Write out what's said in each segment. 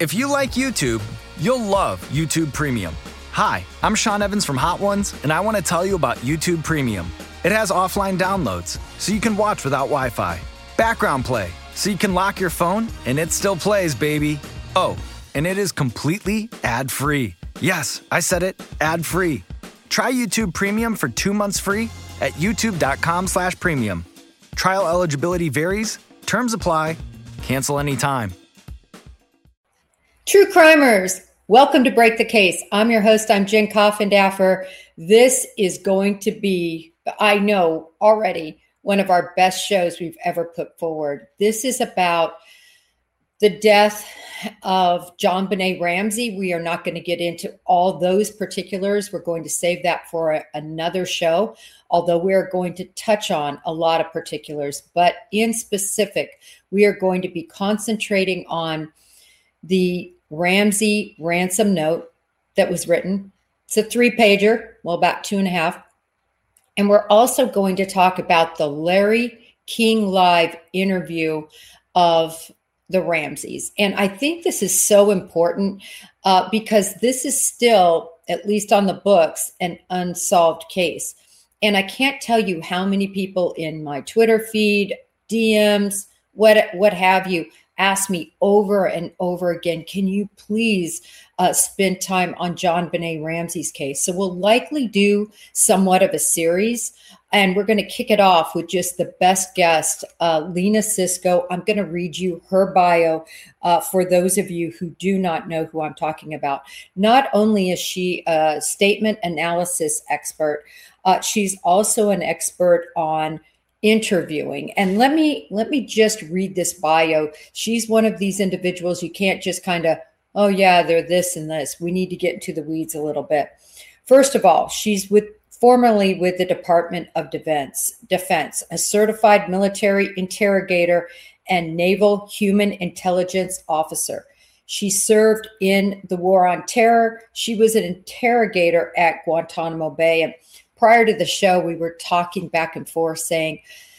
If you like YouTube, you'll love YouTube Premium. Hi, I'm Sean Evans from Hot Ones, and I want to tell you about YouTube Premium. It has offline downloads, so you can watch without Wi-Fi. Background play, so you can lock your phone, and it still plays, baby. Oh, and it is completely ad-free. Yes, I said it, ad-free. Try YouTube Premium for 2 months free at youtube.com/premium. Trial eligibility varies. Terms apply. Cancel anytime. True crimers, welcome to Break the Case. I'm your host. I'm Jen Coffindaffer. This is going to be, I know already, one of our best shows we've ever put forward. This is about the death of JonBenét Ramsey. We are not going to get into all those particulars. We're going to save that for another show, although we're going to touch on a lot of particulars. But in specific, we are going to be concentrating on the Ramsey ransom note that was written. It's a 3-pager, well, about 2.5. And we're also going to talk about the Larry King Live interview of the Ramseys. And I think this is so important because this is still, at least on the books, an unsolved case. And I can't tell you how many people in my Twitter feed, DMs, what have you, ask me over and over again, can you please spend time on JonBenét Ramsey's case? So we'll likely do somewhat of a series, and we're going to kick it off with just the best guest, Lena Cisco. I'm going to read you her bio for those of you who do not know who I'm talking about. Not only is she a statement analysis expert, she's also an expert on interviewing. And let me just read this bio. She's one of these individuals you can't just kind of, oh yeah, they're this and this. We need to get into the weeds a little bit. First of all, she's formerly with the Department of Defense, a certified military interrogator and naval human intelligence officer. She served in the War on Terror. She was an interrogator at Guantanamo Bay. And prior to the show, we were talking back and forth saying,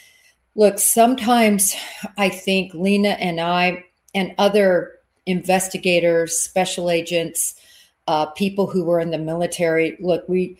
look, sometimes I think Lena and I and other investigators, special agents, people who were in the military, look, we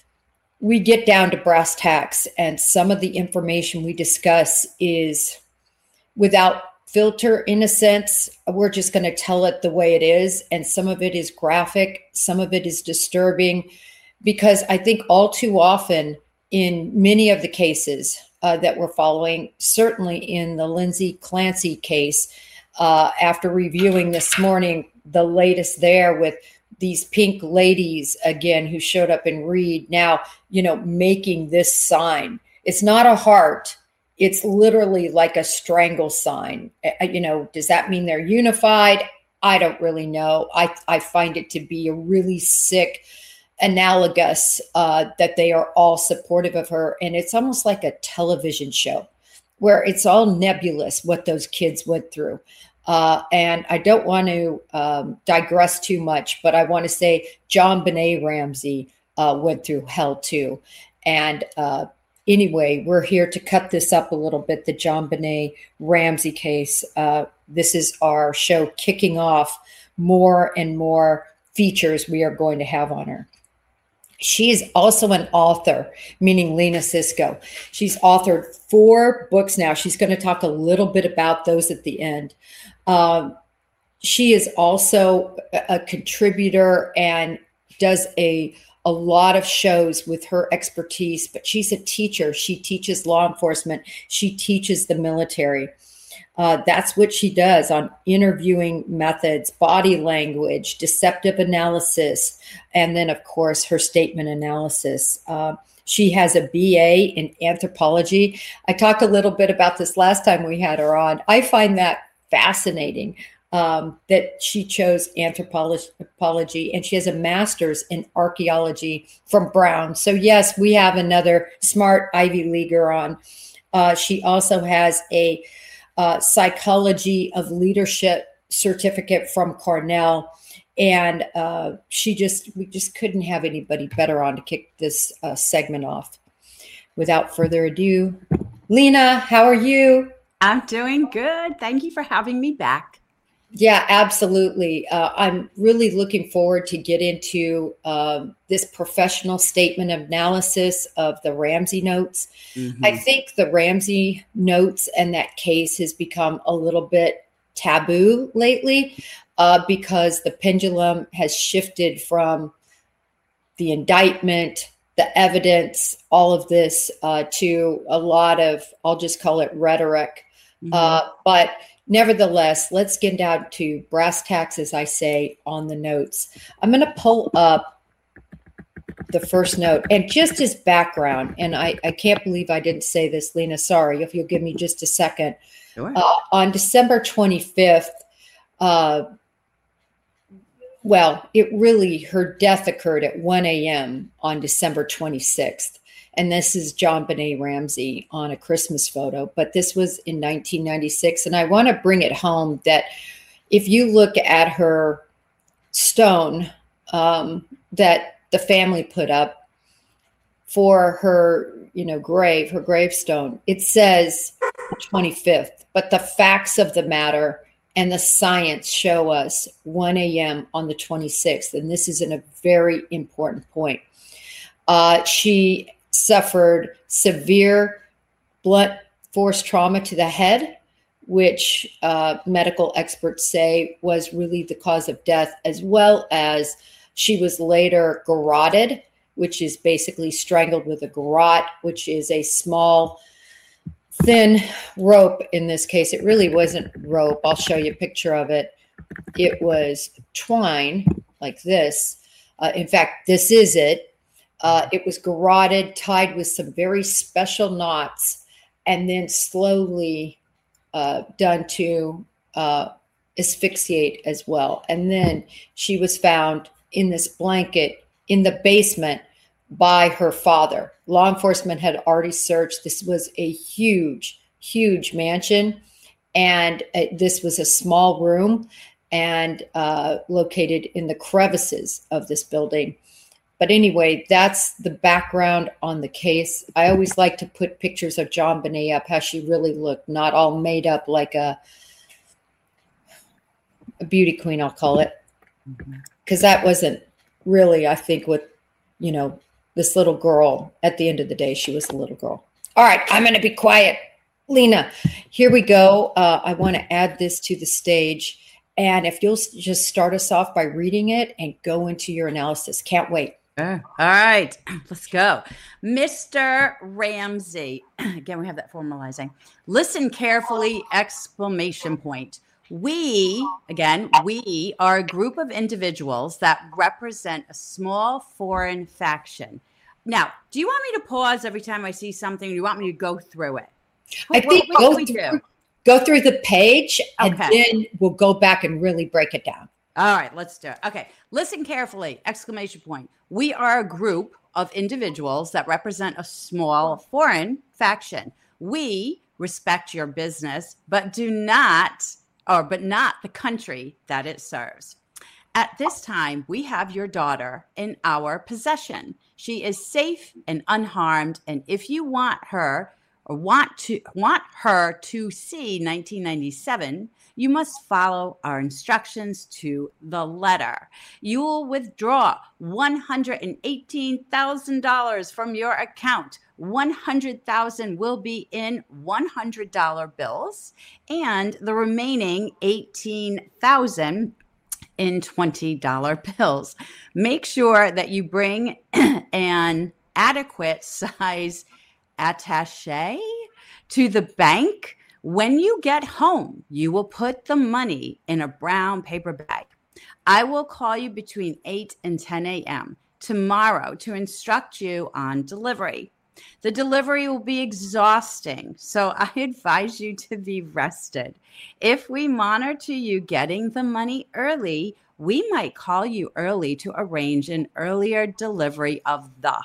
get down to brass tacks, and some of the information we discuss is without filter, in a sense. We're just going to tell it the way it is. And some of it is graphic. Some of it is disturbing. Because I think all too often in many of the cases that we're following, certainly in the Lindsay Clancy case, after reviewing this morning, the latest there with these pink ladies, again, who showed up in Reed, now, making this sign. It's not a heart. It's literally like a strangle sign. Does that mean they're unified? I don't really know. I find it to be a really sick analogous that they are all supportive of her. And it's almost like a television show where it's all nebulous what those kids went through. And I don't want to digress too much, but I want to say JonBenét Ramsey went through hell too. And anyway, we're here to cut this up a little bit, the JonBenét Ramsey case. This is our show kicking off more and more features we are going to have on her. She is also an author, meaning Lena Cisco. She's authored 4 books now. She's going to talk a little bit about those at the end. She is also a contributor and does a lot of shows with her expertise, but she's a teacher. She teaches law enforcement. She teaches the military. That's what she does on interviewing methods, body language, deceptive analysis, and then, of course, her statement analysis. She has a BA in anthropology. I talked a little bit about this last time we had her on. I find that fascinating that she chose anthropology, and she has a master's in archaeology from Brown. So, yes, we have another smart Ivy Leaguer on. She also has a psychology of leadership certificate from Cornell. And we just couldn't have anybody better on to kick this segment off. Without further ado, Lena, how are you? I'm doing good. Thank you for having me back. Yeah, absolutely. I'm really looking forward to get into this professional statement of analysis of the Ramsey notes. I think the Ramsey notes and that case has become a little bit taboo lately because the pendulum has shifted from the indictment, the evidence, all of this to a lot of, I'll just call it rhetoric. But nevertheless, let's get down to brass tacks, as I say, on the notes. I'm going to pull up the first note. And just as background, and I can't believe I didn't say this, Lena, sorry, if you'll give me just a second. Sure. On December 25th, well, her death occurred at 1 a.m. on December 26th. And this is JonBenét Ramsey on a Christmas photo, but this was in 1996. And I want to bring it home that if you look at her stone that the family put up for her, grave, her gravestone, it says 25th, but the facts of the matter and the science show us 1 a.m. on the 26th. And this is a very important point. She suffered severe blunt force trauma to the head, which medical experts say was really the cause of death, as well as she was later garroted, which is basically strangled with a garrote, which is a small, thin rope. In this case, it really wasn't rope. I'll show you a picture of it. It was twine like this. In fact, this is it. It was garroted, tied with some very special knots, and then slowly done to asphyxiate as well. And then she was found in this blanket in the basement by her father. Law enforcement had already searched. This was a huge, huge mansion, and this was a small room and located in the crevices of this building. But anyway, that's the background on the case. I always like to put pictures of JonBenét up, how she really looked, not all made up like a beauty queen, I'll call it. Because that wasn't really, I think, what, this little girl, at the end of the day, she was a little girl. All right, I'm going to be quiet. Lena, here we go. I want to add this to the stage. And if you'll just start us off by reading it and go into your analysis. Can't wait. All right, let's go. Mr. Ramsey. Again, we have that formalizing. Listen carefully, exclamation point. We are a group of individuals that represent a small foreign faction. Now, do you want me to pause every time I see something? Or do you want me to go through it? I think go through the page, and then we'll go back and really break it down. All right, let's do it. Okay, listen carefully, exclamation point. We are a group of individuals that represent a small foreign faction. We respect your business, but not the country that it serves. At this time, we have your daughter in our possession. She is safe and unharmed, and if you want her to see 1997, you must follow our instructions to the letter. You will withdraw $118,000 from your account. $100,000 will be in $100 bills, and the remaining $18,000 in $20 bills. Make sure that you bring an adequate size attaché to the bank. When you get home, you will put the money in a brown paper bag. I will call you between 8 and 10 a.m. tomorrow to instruct you on delivery. The delivery will be exhausting, so I advise you to be rested. If we monitor you getting the money early, we might call you early to arrange an earlier delivery of the.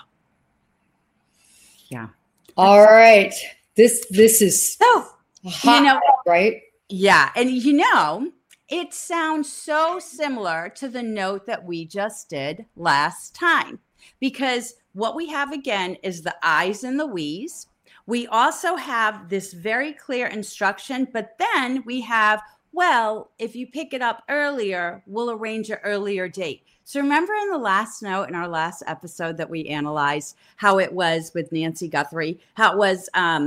Yeah. All right. This is so hot, right? Yeah. And it sounds so similar to the note that we just did last time, because what we have again is the I's and the we's. We also have this very clear instruction, but then we have well, if you pick it up earlier, we'll arrange an earlier date. So remember in the last note in our last episode that we analyzed how it was with Nancy Guthrie, how it was,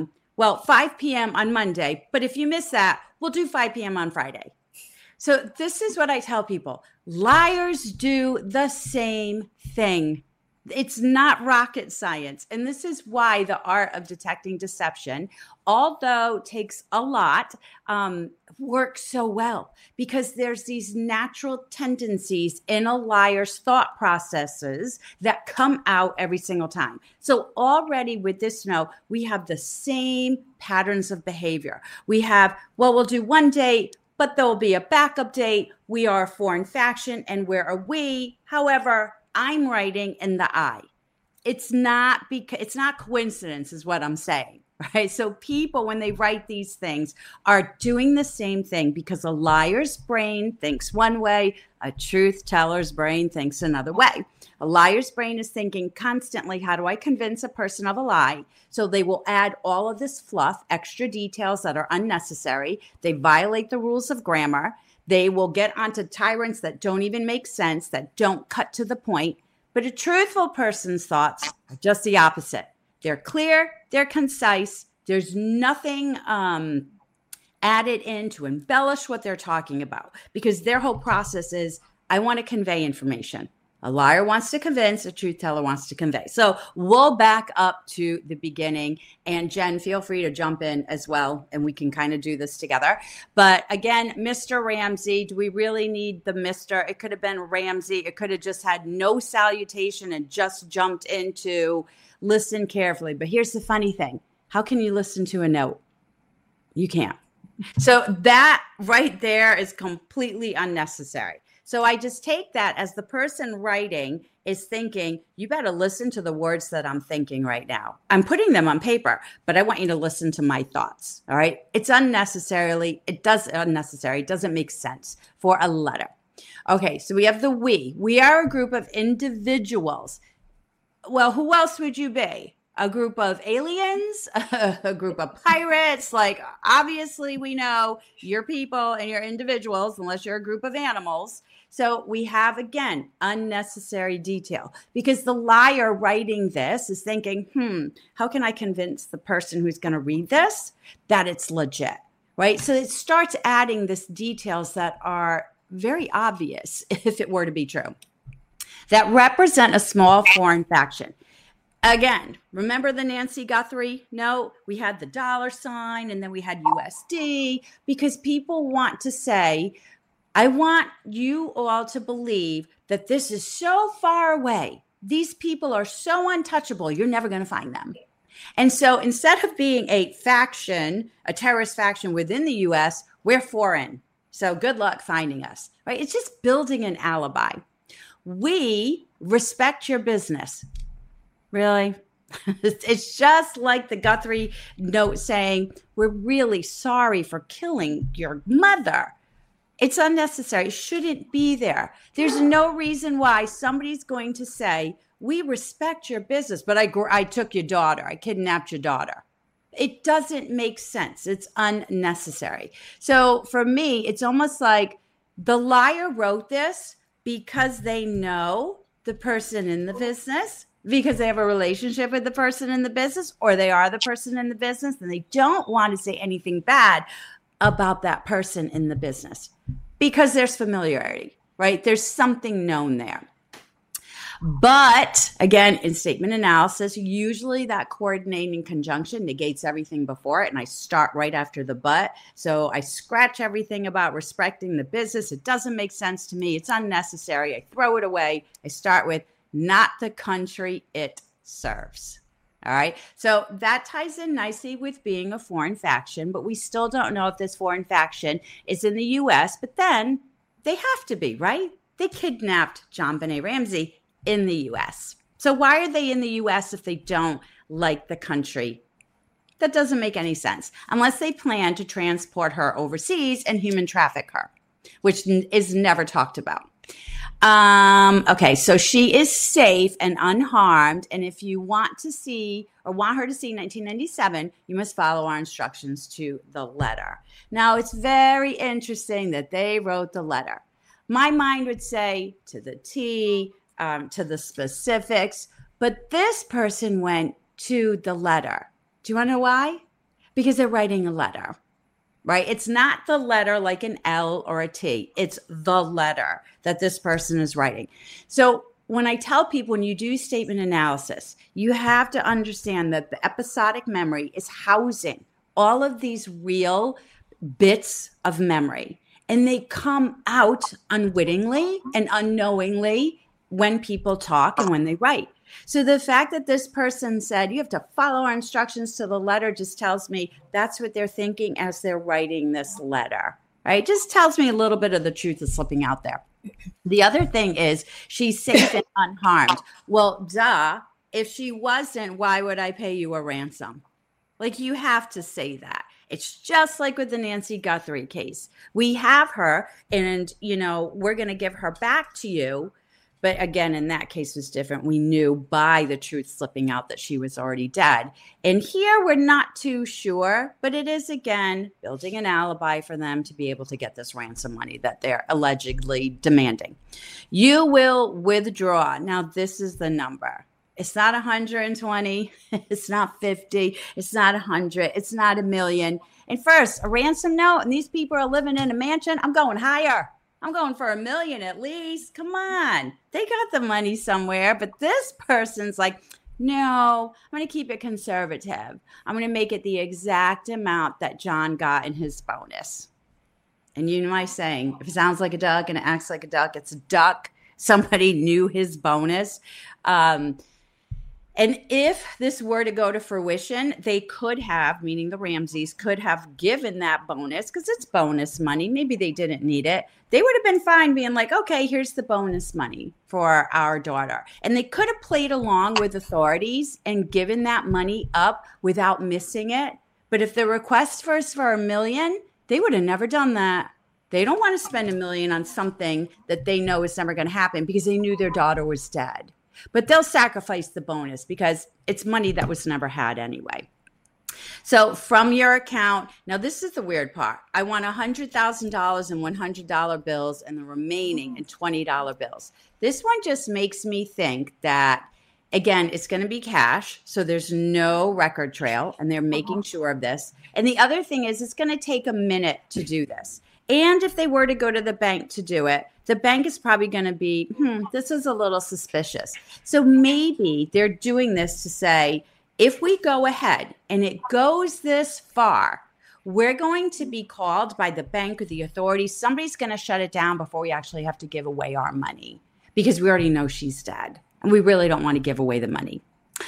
5 p.m. on Monday. But if you miss that, we'll do 5 p.m. on Friday. So this is what I tell people. Liars do the same thing. It's not rocket science. And this is why the art of detecting deception, although takes a lot, works so well, because there's these natural tendencies in a liar's thought processes that come out every single time. So already with this note, we have the same patterns of behavior. We have, we'll do one date, but there'll be a backup date. We are a foreign faction and we're a we. However, I'm writing in the I. It's not coincidence is what I'm saying, right? So people, when they write these things, are doing the same thing, because a liar's brain thinks one way, a truth teller's brain thinks another way. A liar's brain is thinking constantly, how do I convince a person of a lie? So they will add all of this fluff, extra details that are unnecessary. They violate the rules of grammar. They will get onto tyrants that don't even make sense, that don't cut to the point. But a truthful person's thoughts are just the opposite. They're clear, they're concise. There's nothing added in to embellish what they're talking about, because their whole process is, I want to convey information. A liar wants to convince, a truth teller wants to convey. So we'll back up to the beginning. And Jen, feel free to jump in as well, and we can kind of do this together. But again, Mr. Ramsey, do we really need the Mr.? It could have been Ramsey. It could have just had no salutation and just jumped into listen carefully. But here's the funny thing. How can you listen to a note? You can't. So that right there is completely unnecessary. So I just take that as the person writing is thinking, you better listen to the words that I'm thinking right now. I'm putting them on paper, but I want you to listen to my thoughts. All right. It's unnecessary. It doesn't make sense for a letter. Okay. So we have the we. We are a group of individuals. Well, who else would you be? A group of aliens, a group of pirates. Like, obviously we know you're people and you're individuals, unless you're a group of animals. So we have, again, unnecessary detail, because the liar writing this is thinking, how can I convince the person who's going to read this that it's legit, right? So it starts adding this details that are very obvious if it were to be true, that represent a small foreign faction. Again, remember the Nancy Guthrie note? We had the $sign and then we had USD, because people want to say, I want you all to believe that this is so far away. These people are so untouchable. You're never going to find them. And so instead of being a faction, a terrorist faction within the U.S., we're foreign. So good luck finding us, right? It's just building an alibi. We respect your business. Really? It's just like the Guthrie note saying, we're really sorry for killing your mother. It's unnecessary. It shouldn't be there. There's no reason why somebody's going to say, we respect your business, but I took your daughter. I kidnapped your daughter. It doesn't make sense. It's unnecessary. So for me, it's almost like the liar wrote this because they know the person in the business, because they have a relationship with the person in the business, or they are the person in the business, and they don't want to say anything bad about that person in the business because there's familiarity, right? There's something known there. But again, in statement analysis, usually that coordinating conjunction negates everything before it. And I start right after the but. So I scratch everything about respecting the business. It doesn't make sense to me. It's unnecessary. I throw it away. I start with not the country it serves. All right. So that ties in nicely with being a foreign faction, but we still don't know if this foreign faction is in the U.S., but then they have to be, right? They kidnapped JonBenét Ramsey in the U.S. So why are they in the U.S. if they don't like the country? That doesn't make any sense unless they plan to transport her overseas and human traffic her, which is never talked about. Okay, so she is safe and unharmed. And if you want to see or want her to see 1997, you must follow our instructions to the letter. Now, it's very interesting that they wrote the letter. My mind would say to the T, to the specifics, but this person went to the letter. Do you want to know why? Because they're writing a letter. Right? It's not the letter like an L or a T. It's the letter that this person is writing. So when I tell people, when you do statement analysis, you have to understand that the episodic memory is housing all of these real bits of memory. And they come out unwittingly and unknowingly when people talk and when they write. So the fact that this person said, you have to follow our instructions to the letter just tells me that's what they're thinking as they're writing this letter, right? Just tells me a little bit of the truth is slipping out there. The other thing is she's safe and unharmed. Well, duh, if she wasn't, why would I pay you a ransom? Like, you have to say that. It's just like with the Nancy Guthrie case. We have her and, we're going to give her back to you. But again, in that case was different. We knew by the truth slipping out that she was already dead. And here we're not too sure, but it is, again, building an alibi for them to be able to get this ransom money that they're allegedly demanding. You will withdraw. Now, this is the number. It's not 120. It's not 50. It's not 100. It's not $1 million. And first, a ransom note, and these people are living in a mansion. I'm going higher. I'm going for $1 million at least. Come on. They got the money somewhere. But this person's like, no, I'm going to keep it conservative. I'm going to make it the exact amount that John got in his bonus. And you know my saying, if it sounds like a duck and it acts like a duck, it's a duck. Somebody knew his bonus. And if this were to go to fruition, they could have, meaning the Ramseys, could have given that bonus because it's bonus money. Maybe they didn't need it. They would have been fine being like, okay, here's the bonus money for our daughter. And they could have played along with authorities and given that money up without missing it. But if the request was for $1 million, they would have never done that. They don't want to spend $1 million on something that they know is never going to happen because they knew their daughter was dead. But they'll sacrifice the bonus because it's money that was never had anyway. So from your account, now this is the weird part. I want $100,000 in $100 bills and the remaining in $20 bills. This one just makes me think that, again, it's going to be cash. So there's no record trail and they're making sure of this. And the other thing is it's going to take a minute to do this. And if they were to go to the bank to do it, the bank is probably going to be, this is a little suspicious. So maybe they're doing this to say, if we go ahead and it goes this far, we're going to be called by the bank or the authorities. Somebody's going to shut it down before we actually have to give away our money because we already know she's dead. And we really don't want to give away the money.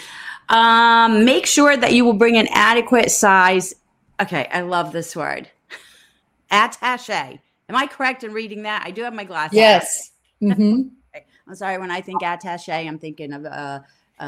Make sure that you will bring an adequate size. Okay, I love this word. Attaché. Am I correct in reading that? I do have my glasses. Yes. Mm-hmm. Okay. I'm sorry. When I think attaché, I'm thinking of a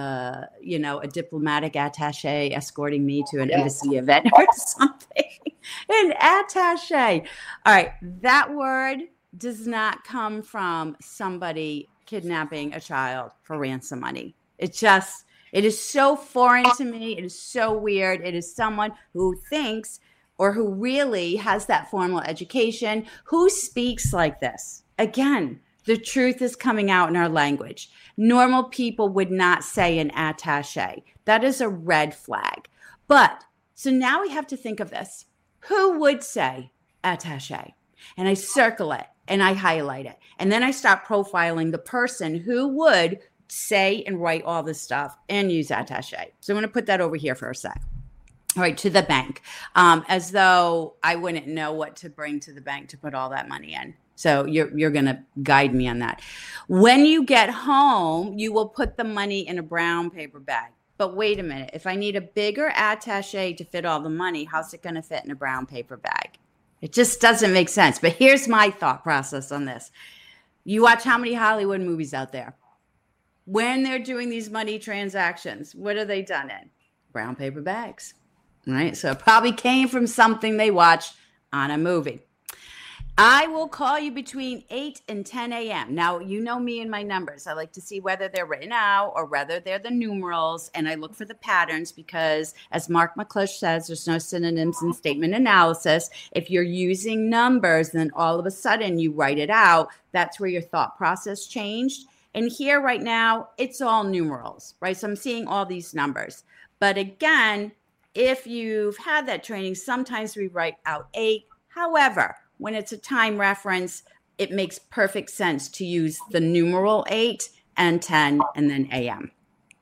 diplomatic attaché escorting me to an embassy event or something. An attaché. All right. That word does not come from somebody kidnapping a child for ransom money. It is so foreign to me. It is so weird. It is someone who thinks or who really has that formal education, who speaks like this. Again, the truth is coming out in our language. Normal people would not say an attaché. That is a red flag. But, so now we have to think of this. Who would say attaché? And I circle it and I highlight it. And then I start profiling the person who would say and write all this stuff and use attaché. So I'm going to put that over here for a sec. All right, to the bank, as though I wouldn't know what to bring to the bank to put all that money in. So you're going to guide me on that. When you get home, you will put the money in a brown paper bag. But wait a minute. If I need a bigger attaché to fit all the money, how's it going to fit in a brown paper bag? It just doesn't make sense. But here's my thought process on this. You watch how many Hollywood movies out there? When they're doing these money transactions, what are they done in? Brown paper bags. Right. So it probably came from something they watched on a movie. I will call you between 8 and 10 a.m. Now, you know me and my numbers. I like to see whether they're written out or whether they're the numerals. And I look for the patterns because, as Mark McClush says, there's no synonyms in statement analysis. If you're using numbers, then all of a sudden you write it out. That's where your thought process changed. And here right now, it's all numerals, right? So I'm seeing all these numbers. But again, if you've had that training, sometimes we write out 8. However, when it's a time reference, it makes perfect sense to use the numeral 8 and 10 and then AM.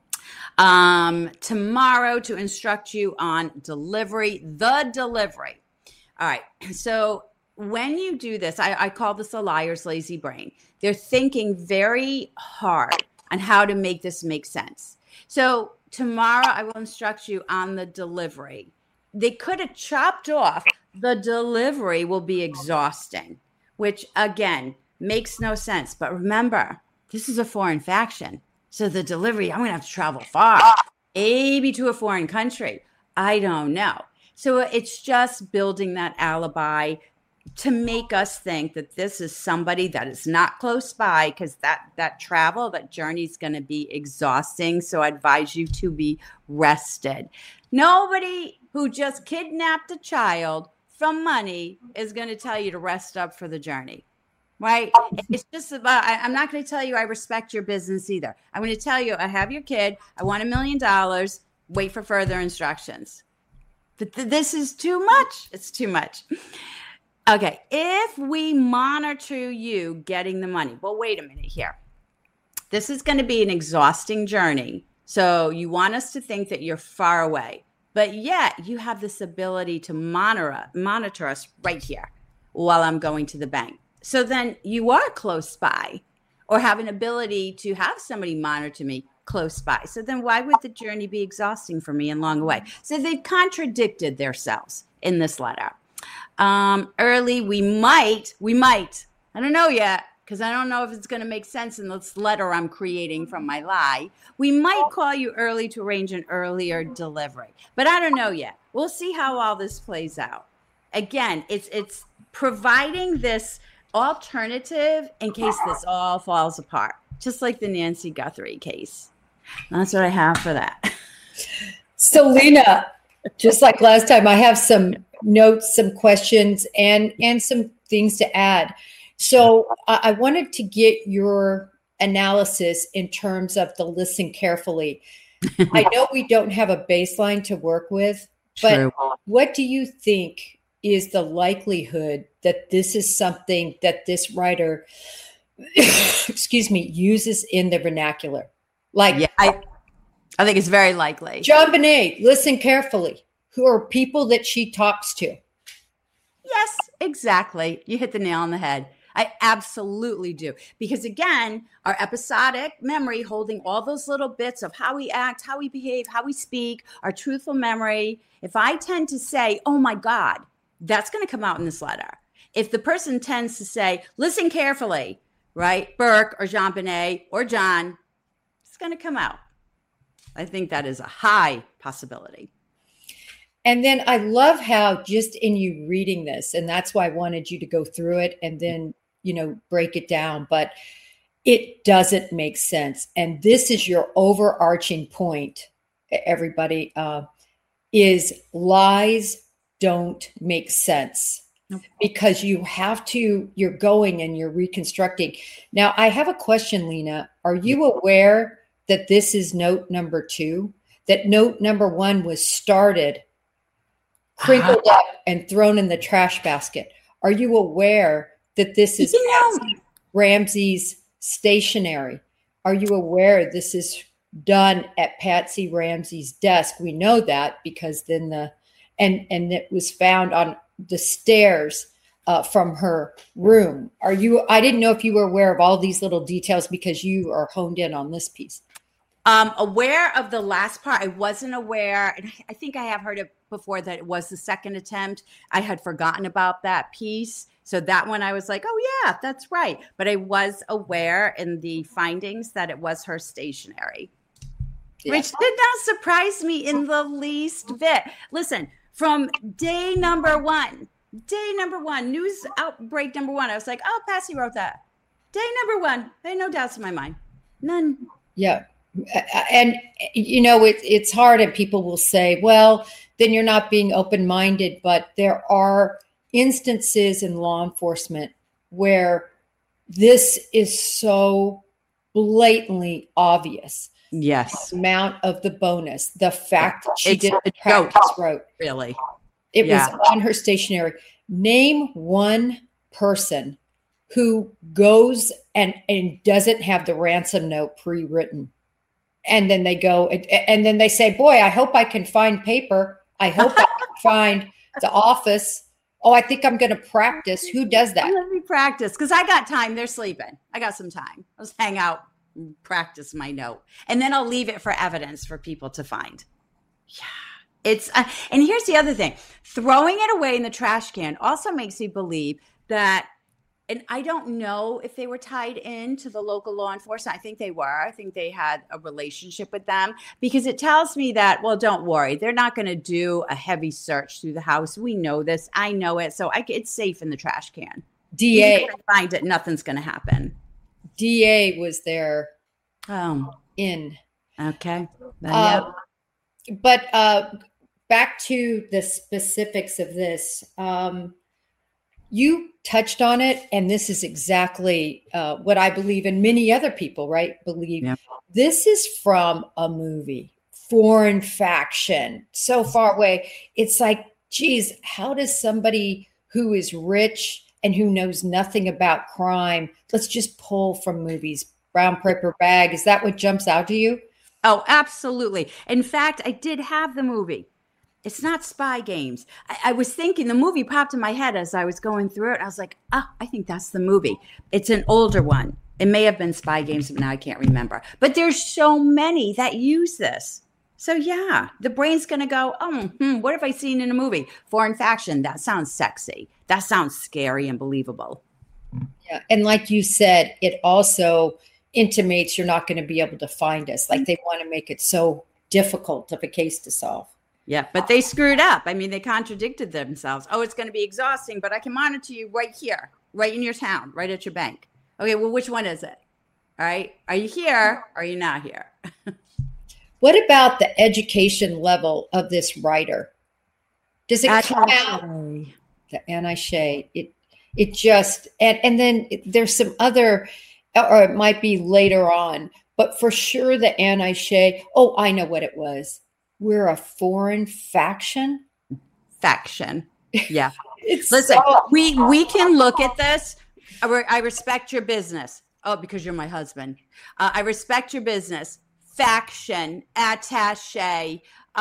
Tomorrow to instruct you on delivery, the delivery. All right. So when you do this, I call this a liar's lazy brain. They're thinking very hard on how to make this make sense. So tomorrow I will instruct you on the delivery. They could have chopped off the delivery will be exhausting, which again makes no sense. But remember, this is a foreign faction. So the delivery, I'm going to have to travel far, maybe to a foreign country. I don't know. So it's just building that alibi to make us think that this is somebody that is not close by, because that travel, that journey is going to be exhausting. So I advise you to be rested. Nobody who just kidnapped a child from money is going to tell you to rest up for the journey, right? It's just about, I'm not going to tell you I respect your business either. I'm going to tell you I have your kid. I want $1 million. Wait for further instructions. But this is too much. It's too much. Okay, if we monitor you getting the money, well, wait a minute here. This is going to be an exhausting journey. So you want us to think that you're far away, but yet you have this ability to monitor us right here while I'm going to the bank. So then you are close by, or have an ability to have somebody monitor me close by. So then why would the journey be exhausting for me and long away? So they've contradicted themselves in this letter. Early, we might, I don't know yet, because I don't know if it's going to make sense in this letter I'm creating from my lie. We might call you early to arrange an earlier delivery, but I don't know yet. We'll see how all this plays out. Again, it's providing this alternative in case this all falls apart, just like the Nancy Guthrie case. That's what I have for that. So, Lena, just like last time, I have some notes, some questions, and some things to add. So I wanted to get your analysis in terms of the listen carefully. I know we don't have a baseline to work with, but True. What do you think is the likelihood that this is something that this writer, uses in the vernacular? Like, yeah, I think it's very likely. JonBenét, listen carefully. Who are people that she talks to? Yes, exactly. You hit the nail on the head. I absolutely do. Because again, our episodic memory holding all those little bits of how we act, how we behave, how we speak, our truthful memory. If I tend to say, oh my God, that's going to come out in this letter. If the person tends to say, listen carefully, right? Burke or JonBenét or John, it's going to come out. I think that is a high possibility. And then I love how just in you reading this, and that's why I wanted you to go through it and then, break it down, but it doesn't make sense. And this is your overarching point, everybody, is lies don't make sense. Okay. Because you're going and you're reconstructing. Now, I have a question, Lena. Are you aware that this is note number 2? That note number 1 was started, crinkled up, and thrown in the trash basket. Are you aware that this is Ramsey's stationery? Are you aware this is done at Patsy Ramsey's desk? We know that because then and it was found on the stairs from her room. I didn't know if you were aware of all these little details because you are honed in on this piece. Aware of the last part. I wasn't aware. And I think I have heard it before that it was the second attempt. I had forgotten about that piece. So that one I was like, oh yeah, that's right. But I was aware in the findings that it was her stationery, which did not surprise me in the least bit. Listen, from day number 1, Day number one, news outbreak number one. I was like, oh, Patsy wrote that. Day number one, I had no doubts in my mind. None. Yeah. And, it's hard, and people will say, well, then you're not being open-minded. But there are instances in law enforcement where this is so blatantly obvious. Yes. The amount of the bonus, the fact that she did a practice joke. route. Really? It was on her stationery. Name one person who goes and doesn't have the ransom note pre-written. And then they go, and then they say, boy, I hope I can find paper. I hope I can find the office. Oh, I think I'm going to practice. Who does that? Let me practice, because I got time. They're sleeping. I got some time. Let's hang out and practice my note. And then I'll leave it for evidence for people to find. Yeah. It's and here's the other thing. Throwing it away in the trash can also makes me believe that, and I don't know if they were tied into the local law enforcement. I think they were. I think they had a relationship with them, because it tells me that, well, don't worry. They're not going to do a heavy search through the house. We know this. I know it. So it's safe in the trash can. DA. Even if I find it, nothing's going to happen. DA was there in. Okay. But back to the specifics of this. You touched on it, and this is exactly what I believe, and many other people, right, believe. Yeah. This is from a movie, Foreign Faction, so far away. It's like, geez, how does somebody who is rich and who knows nothing about crime, let's just pull from movies, brown paper bag. Is that what jumps out to you? Oh, absolutely. In fact, I did have the movie. It's not Spy Games. I was thinking, the movie popped in my head as I was going through it. I was like, I think that's the movie. It's an older one. It may have been Spy Games, but now I can't remember. But there's so many that use this. So yeah, the brain's going to go, what have I seen in a movie? Foreign Faction. That sounds sexy. That sounds scary and believable. Yeah. And like you said, it also intimates you're not going to be able to find us. Like they want to make it so difficult of a case to solve. Yeah, but they screwed up. I mean, they contradicted themselves. Oh, it's going to be exhausting, but I can monitor you right here, right in your town, right at your bank. Okay, well, which one is it? All right. Are you here or are you not here? What about the education level of this writer? Does it come out? The Anna Shea. It just, and then there's some other, or it might be later on, but for sure the Anna Shea. Oh, I know what it was. We're a foreign faction. Yeah. Listen, we can look at this. I respect your business. Oh, because you're my husband. I respect your business. Faction, attaché,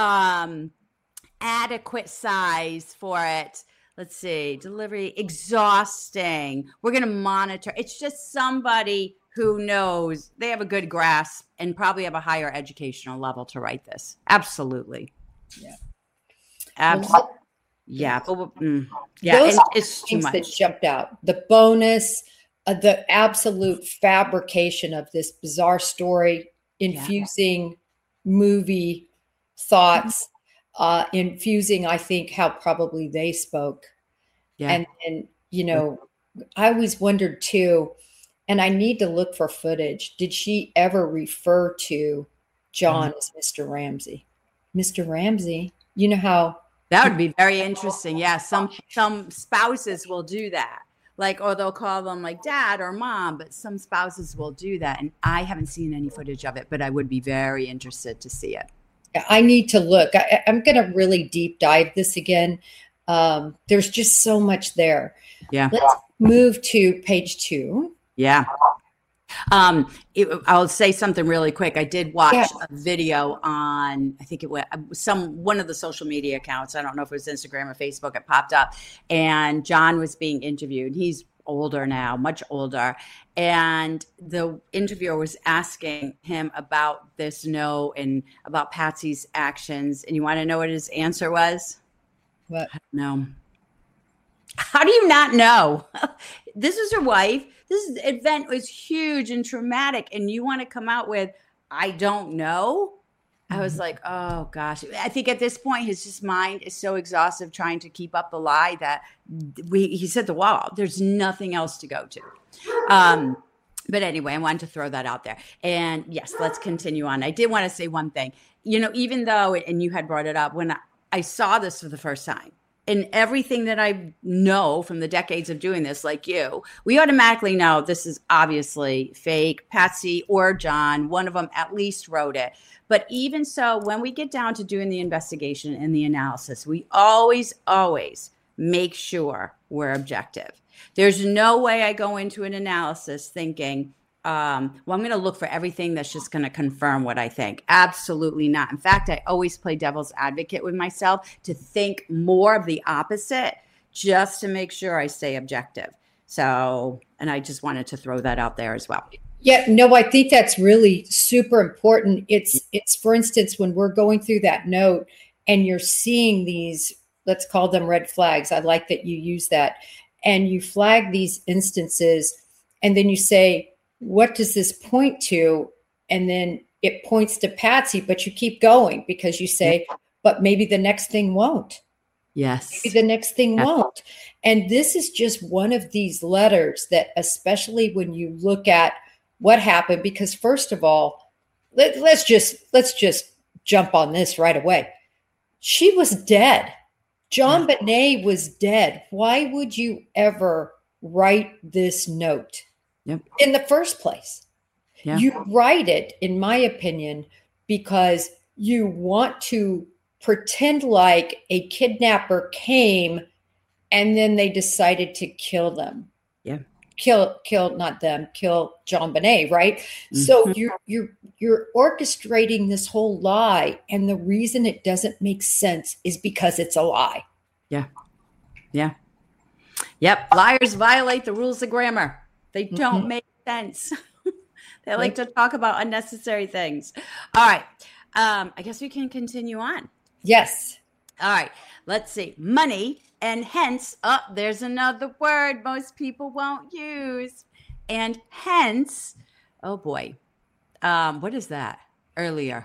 adequate size for it. Let's see, delivery, exhausting. We're going to monitor. It's just somebody who knows, they have a good grasp and probably have a higher educational level to write this. Absolutely. Yeah. Absolutely. Yeah. Yeah. Those it's too much. That jumped out. The bonus, the absolute fabrication of this bizarre story, infusing movie thoughts, infusing, I think, how probably they spoke. Yeah. And I always wondered too, and I need to look for footage. Did she ever refer to John as Mr. Ramsey? Mr. Ramsey, you know how that would be very interesting. Yeah, some spouses will do that. Like, or they'll call them like dad or mom, but some spouses will do that. And I haven't seen any footage of it, but I would be very interested to see it. I need to look. I'm going to really deep dive this again. There's just so much there. Yeah. Let's move to page 2. Yeah. I'll say something really quick. I did watch a video on, I think it was one of the social media accounts. I don't know if it was Instagram or Facebook. It popped up, and John was being interviewed. He's older now, much older. And the interviewer was asking him about this note and about Patsy's actions. And you want to know what his answer was? What? No. How do you not know? This is your wife. This event was huge and traumatic, and you want to come out with, I don't know? I was like, oh gosh. I think at this point, his just mind is so exhaustive trying to keep up the lie that he said the wall. There's nothing else to go to. But anyway, I wanted to throw that out there. And yes, let's continue on. I did want to say one thing, even though, and you had brought it up, when I saw this for the first time, and everything that I know from the decades of doing this, like you, we automatically know this is obviously fake. Patsy or John, one of them at least wrote it. But even so, when we get down to doing the investigation and the analysis, we always make sure we're objective. There's no way I go into an analysis thinking, I'm going to look for everything that's just going to confirm what I think. Absolutely not. In fact, I always play devil's advocate with myself to think more of the opposite just to make sure I stay objective. So, and I just wanted to throw that out there as well. Yeah, no, I think that's really super important. It's for instance, when we're going through that note and you're seeing these, let's call them red flags. I like that you use that. And you flag these instances and then you say, what does this point to? And then it points to Patsy, but you keep going because you say, but maybe the next thing won't. Yes. Maybe the next thing won't. And this is just one of these letters that, especially when you look at what happened, because first of all, let's just jump on this right away. She was dead. John Bonet was dead. Why would you ever write this note in the first place? Yeah. You write it, in my opinion, because you want to pretend like a kidnapper came and then they decided to kill them. Yeah. Kill not them, kill John Bonet, right? Mm-hmm. So you're orchestrating this whole lie, and the reason it doesn't make sense is because it's a lie. Yeah. Yep. Liars violate the rules of grammar. They don't make sense. They like to talk about unnecessary things. All right. I guess we can continue on. Yes. All right. Let's see. Money. And hence, there's another word most people won't use. And hence, oh boy. What is that? Earlier.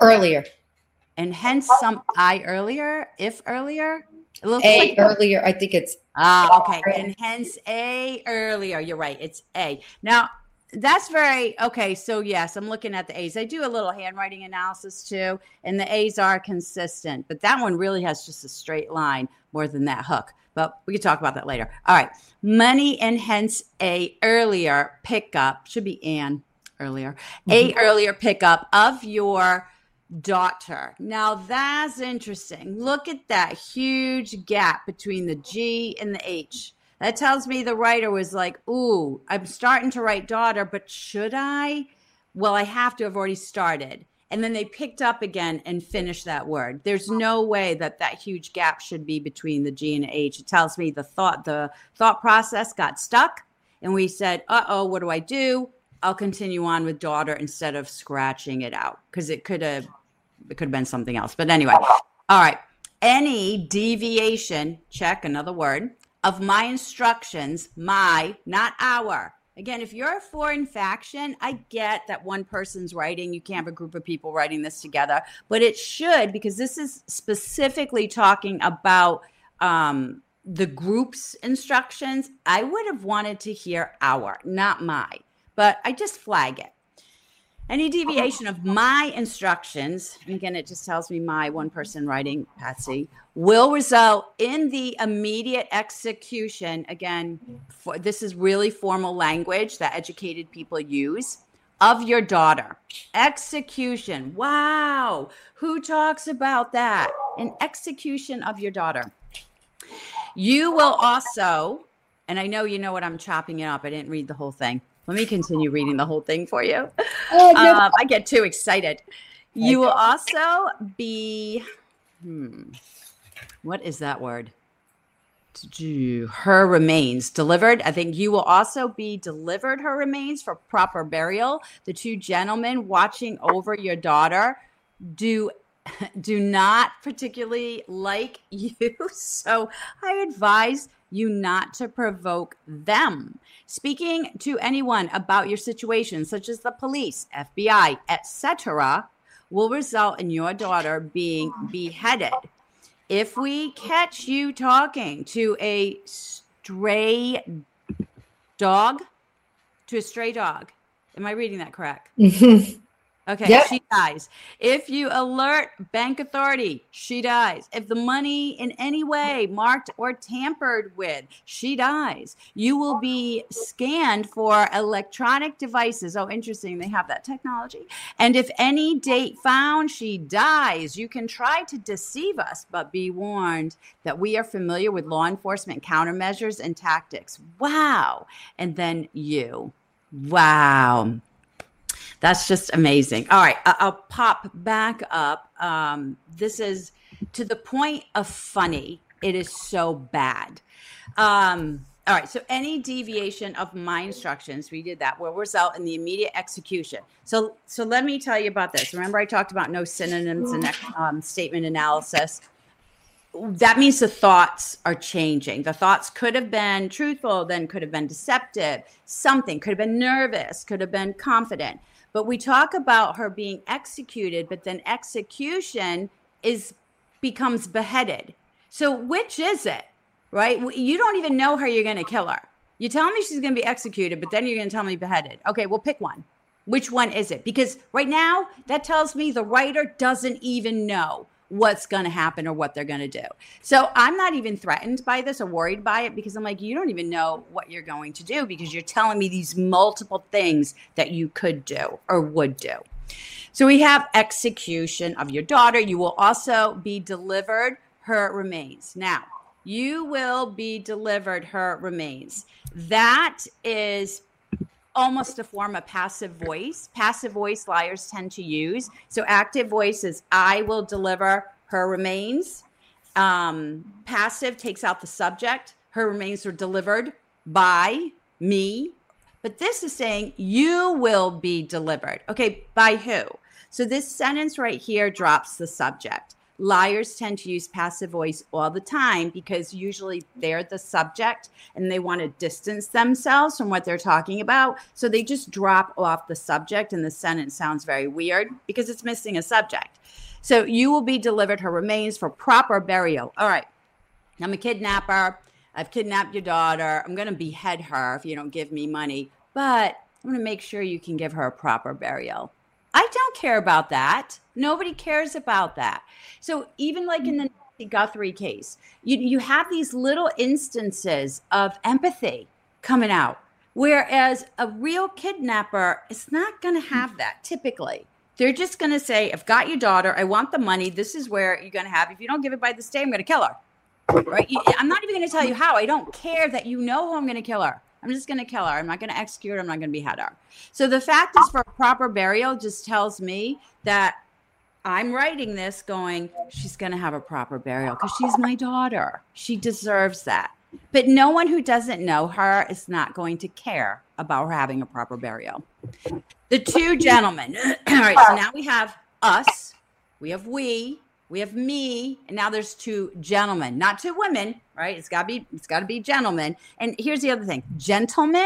And hence some earlier, if earlier. It looks like earlier. I think it's. Okay. And hence a earlier. You're right. It's a. Now, that's very, okay. So yes, I'm looking at the A's. I do a little handwriting analysis too. And the A's are consistent. But that one really has just a straight line more than that hook. But we can talk about that later. All right. Money and hence a earlier pickup. Should be an earlier. A earlier pickup of your daughter. Now that's interesting. Look at that huge gap between the G and the H. That tells me the writer was like, ooh, I'm starting to write daughter, but should I? Well, I have to have already started. And then they picked up again and finished that word. There's no way that huge gap should be between the G and the H. It tells me the thought process got stuck. And we said, what do I do? I'll continue on with daughter instead of scratching it out because it could have been something else. But anyway, all right. Any deviation, check another word, of my instructions, my, not our. Again, if you're a foreign faction, I get that one person's writing. You can't have a group of people writing this together. But it should, because this is specifically talking about the group's instructions. I would have wanted to hear our, not my. But I just flag it. Any deviation of my instructions, and again, it just tells me my one person writing, Patsy, will result in the immediate execution. Again, this is really formal language that educated people use, of your daughter. Execution. Wow. Who talks about that? An execution of your daughter. You will also, and I know you know what I'm chopping it up. I didn't read the whole thing. Let me continue reading the whole thing for you. Oh, no. I get too excited. You will also be, what is that word? Her remains delivered. I think you will also be delivered her remains for proper burial. The two gentlemen watching over your daughter do not particularly like you. So I advise you not to provoke them. Speaking to anyone about your situation, such as the police, FBI, etc., will result in your daughter being beheaded. If we catch you talking to a stray dog, am I reading that correct? Okay, yep. She dies. If you alert bank authority, she dies. If the money in any way marked or tampered with, she dies. You will be scanned for electronic devices. Oh, interesting. They have that technology. And if any date found, she dies. You can try to deceive us, but be warned that we are familiar with law enforcement countermeasures and tactics. Wow. And then you. Wow. That's just amazing. All right, I'll pop back up. This is to the point of funny. It is so bad. All right, so any deviation of my instructions, we did that, will result in the immediate execution. So let me tell you about this. Remember I talked about no synonyms and statement analysis. That means the thoughts are changing. The thoughts could have been truthful, then could have been deceptive. Something could have been nervous, could have been confident. But we talk about her being executed, but then execution becomes beheaded. So which is it, right? You don't even know how you're going to kill her. You tell me she's going to be executed, but then you're going to tell me beheaded. Okay, well, pick one. Which one is it? Because right now, that tells me the writer doesn't even know what's going to happen or what they're going to do. So I'm not even threatened by this or worried by it because I'm like, you don't even know what you're going to do because you're telling me these multiple things that you could do or would do. So we have execution of your daughter. You will also be delivered her remains. Now, you will be delivered her remains. That is almost a form of passive voice. Passive voice liars tend to use. So active voice is I will deliver her remains. Passive takes out the subject. Her remains are delivered by me. But this is saying you will be delivered. Okay, by who? So this sentence right here drops the subject. Liars tend to use passive voice all the time because usually they're the subject and they want to distance themselves from what they're talking about. So they just drop off the subject and the sentence sounds very weird because it's missing a subject. So you will be delivered her remains for proper burial. All right, I'm a kidnapper. I've kidnapped your daughter. I'm going to behead her if you don't give me money, but I'm going to make sure you can give her a proper burial. I don't care about that. Nobody cares about that. So even like in the Nancy Guthrie case, you have these little instances of empathy coming out, whereas a real kidnapper is not going to have that typically. They're just going to say, I've got your daughter. I want the money. This is where you're going to have. If you don't give it by this day, I'm going to kill her. Right? I'm not even going to tell you how. I don't care that you know who I'm going to kill her. I'm just going to kill her. I'm not going to execute her. I'm not going to behead her. So the fact is for proper burial just tells me that I'm writing this going, she's going to have a proper burial because she's my daughter. She deserves that. But no one who doesn't know her is not going to care about her having a proper burial. The two gentlemen. All right. So now we have us. We have me, and now there's two gentlemen, not two women, right? It's got to be gentlemen. And here's the other thing. Gentlemen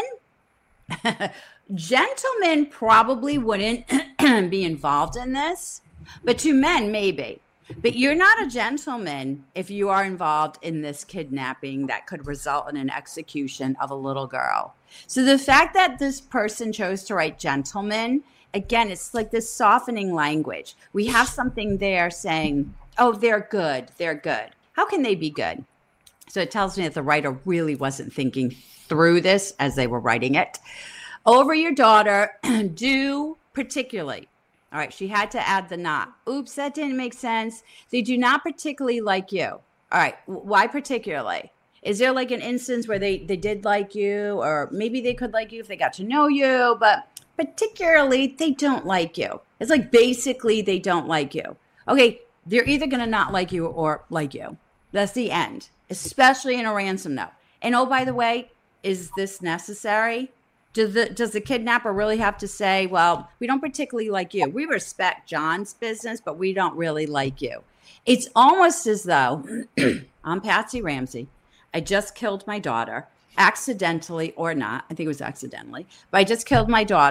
probably wouldn't be involved in this, but two men maybe. But you're not a gentleman if you are involved in this kidnapping that could result in an execution of a little girl. So the fact that this person chose to write gentleman, again, it's like this softening language. We have something there saying, oh, they're good. They're good. How can they be good? So it tells me that the writer really wasn't thinking through this as they were writing it. Over your daughter, do particularly. All right, she had to add the not. Oops, that didn't make sense. They do not particularly like you. All right, why particularly? Is there like an instance where they did like you, or maybe they could like you if they got to know you, but particularly they don't like you. It's like basically they don't like you. Okay, they're either going to not like you or like you. That's the end, especially in a ransom note. And oh, by the way, is this necessary? Does the kidnapper really have to say, well, we don't particularly like you. We respect John's business, but we don't really like you. It's almost as though I'm Patsy Ramsey. I just killed my daughter, accidentally or not. I think it was accidentally, but I just killed my daughter.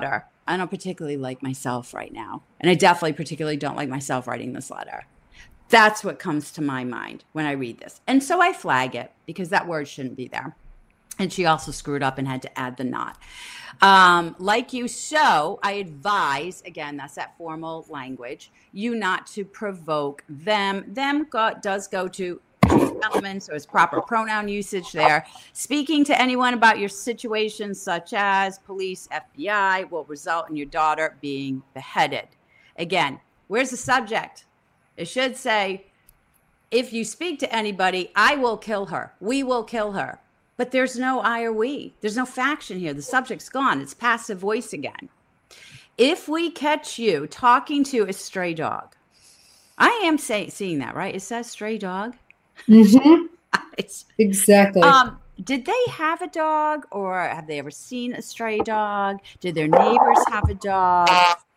I don't particularly like myself right now. And I definitely particularly don't like myself writing this letter. That's what comes to my mind when I read this. And so I flag it because that word shouldn't be there. And she also screwed up and had to add the not. Like you, so I advise, again, that's that formal language, you not to provoke them. Them does go to gentlemen, so it's proper pronoun usage there. Speaking to anyone about your situation, such as police, FBI, will result in your daughter being beheaded. Again, where's the subject? It should say, if you speak to anybody, I will kill her. We will kill her. But there's no I or we. There's no faction here. The subject's gone. It's passive voice again. If we catch you talking to a stray dog, I am seeing that, right? It says stray dog. Mm-hmm. Exactly. Did they have a dog, or have they ever seen a stray dog? Did their neighbors have a dog?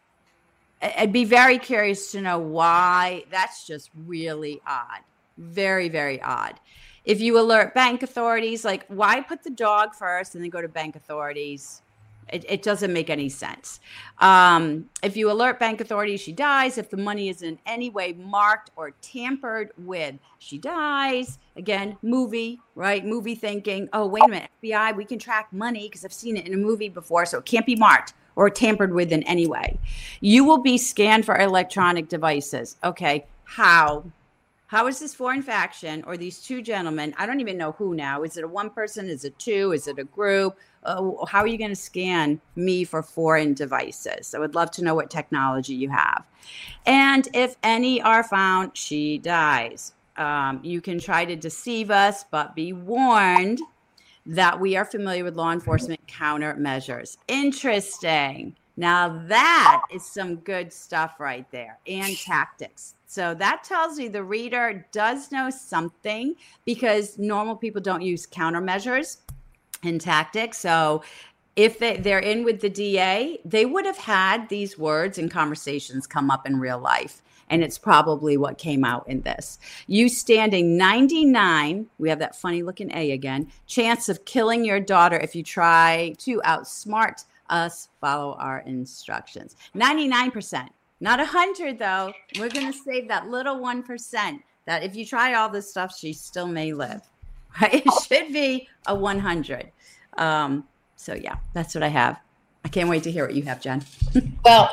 I'd be very curious to know why. That's just really odd. Very, very odd. If you alert bank authorities, like, why put the dog first and then go to bank authorities? It doesn't make any sense. If you alert bank authorities, she dies. If the money is in any way marked or tampered with, she dies. Again, movie, right? Movie thinking, oh, wait a minute, FBI, we can track money because I've seen it in a movie before, so it can't be marked or tampered with in any way. You will be scanned for electronic devices. Okay, how? How is this foreign faction or these two gentlemen? I don't even know who now. Is it a one person? Is it two? Is it a group? How are you going to scan me for foreign devices? I would love to know what technology you have. And if any are found, she dies. You can try to deceive us, but be warned that we are familiar with law enforcement countermeasures. Interesting. Now that is some good stuff right there, and tactics. So that tells you the reader does know something, because normal people don't use countermeasures and tactics. So if they're in with the DA, they would have had these words and conversations come up in real life. And it's probably what came out in this. You standing 99, we have that funny looking A again, chance of killing your daughter if you try to outsmart us, follow our instructions. 99%, not 100 though. We're going to save that little 1% that if you try all this stuff, she still may live. Right? It should be a 100. So yeah, that's what I have. I can't wait to hear what you have, Jen. Well,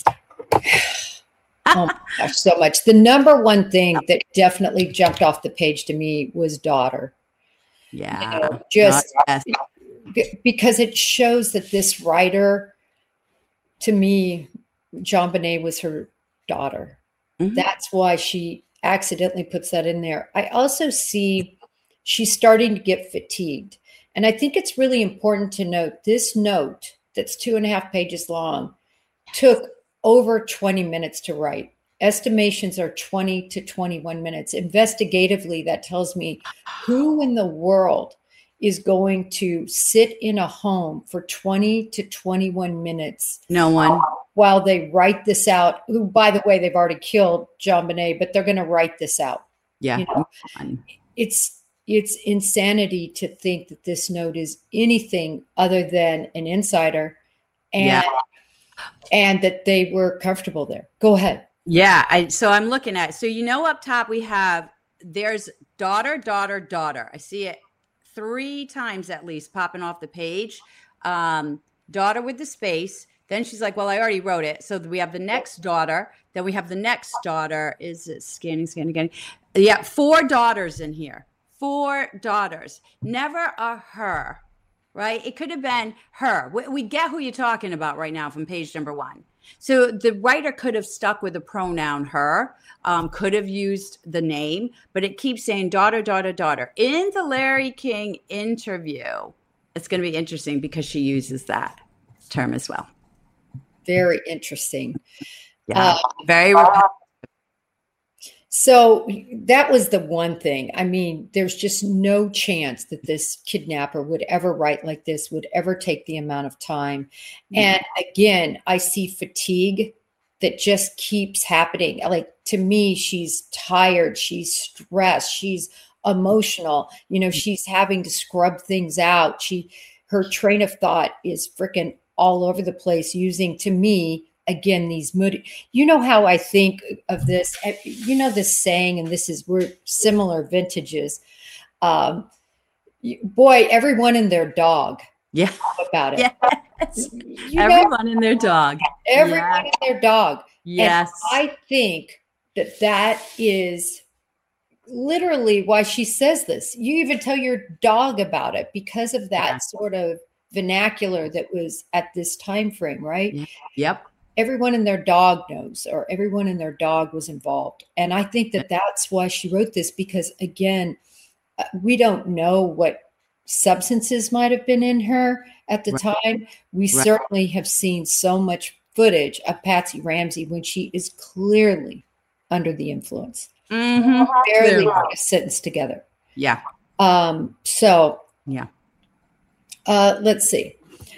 oh my gosh, so much. The number one thing that definitely jumped off the page to me was daughter. Yeah. You know, just because it shows that this writer, to me, JonBenét was her daughter. Mm-hmm. That's why she accidentally puts that in there. I also see she's starting to get fatigued. And I think it's really important to note this note that's 2.5 pages long took over 20 minutes to write. Estimations are 20 to 21 minutes. Investigatively, that tells me who in the world is going to sit in a home for 20 to 21 minutes. No one. While they write this out, who, by the way, they've already killed JonBenét, but they're going to write this out. Yeah. You know, it's insanity to think that this note is anything other than an insider, and that they were comfortable there. Go ahead. Yeah. So I'm looking at, so, up top we have, there's daughter, daughter, daughter. I see it 3 times at least popping off the page. Daughter with the space. Then she's like, well, I already wrote it. So we have the next daughter. Then we have the next daughter. Is it scanning? Yeah. 4 daughters in here. 4 daughters. Never a her, right? It could have been her. We get who you're talking about right now from page number 1. So the writer could have stuck with the pronoun her, could have used the name, but it keeps saying daughter, daughter, daughter. In the Larry King interview, it's going to be interesting because she uses that term as well. Very interesting. Yeah, very repetitive. So that was the one thing. I mean, there's just no chance that this kidnapper would ever write like this, would ever take the amount of time. And again, I see fatigue that just keeps happening. Like, to me, she's tired, she's stressed, she's emotional. She's having to scrub things out. Her train of thought is freaking all over the place using, to me, again, these moody, you know how I think of this, you know, this saying, and we're similar vintages. Boy, everyone and their dog. Yeah. About it. Yes. Everyone and their dog. Everyone and their dog. Yes. And I think that is literally why she says this. You even tell your dog about it because of that sort of vernacular that was at this time frame, right? Yep. Everyone and their dog knows, or everyone and their dog was involved. And I think that's why she wrote this, because again, we don't know what substances might have been in her at the time. We certainly have seen so much footage of Patsy Ramsey when she is clearly under the influence. Barely put a sentence together. Yeah. So yeah. Let's see.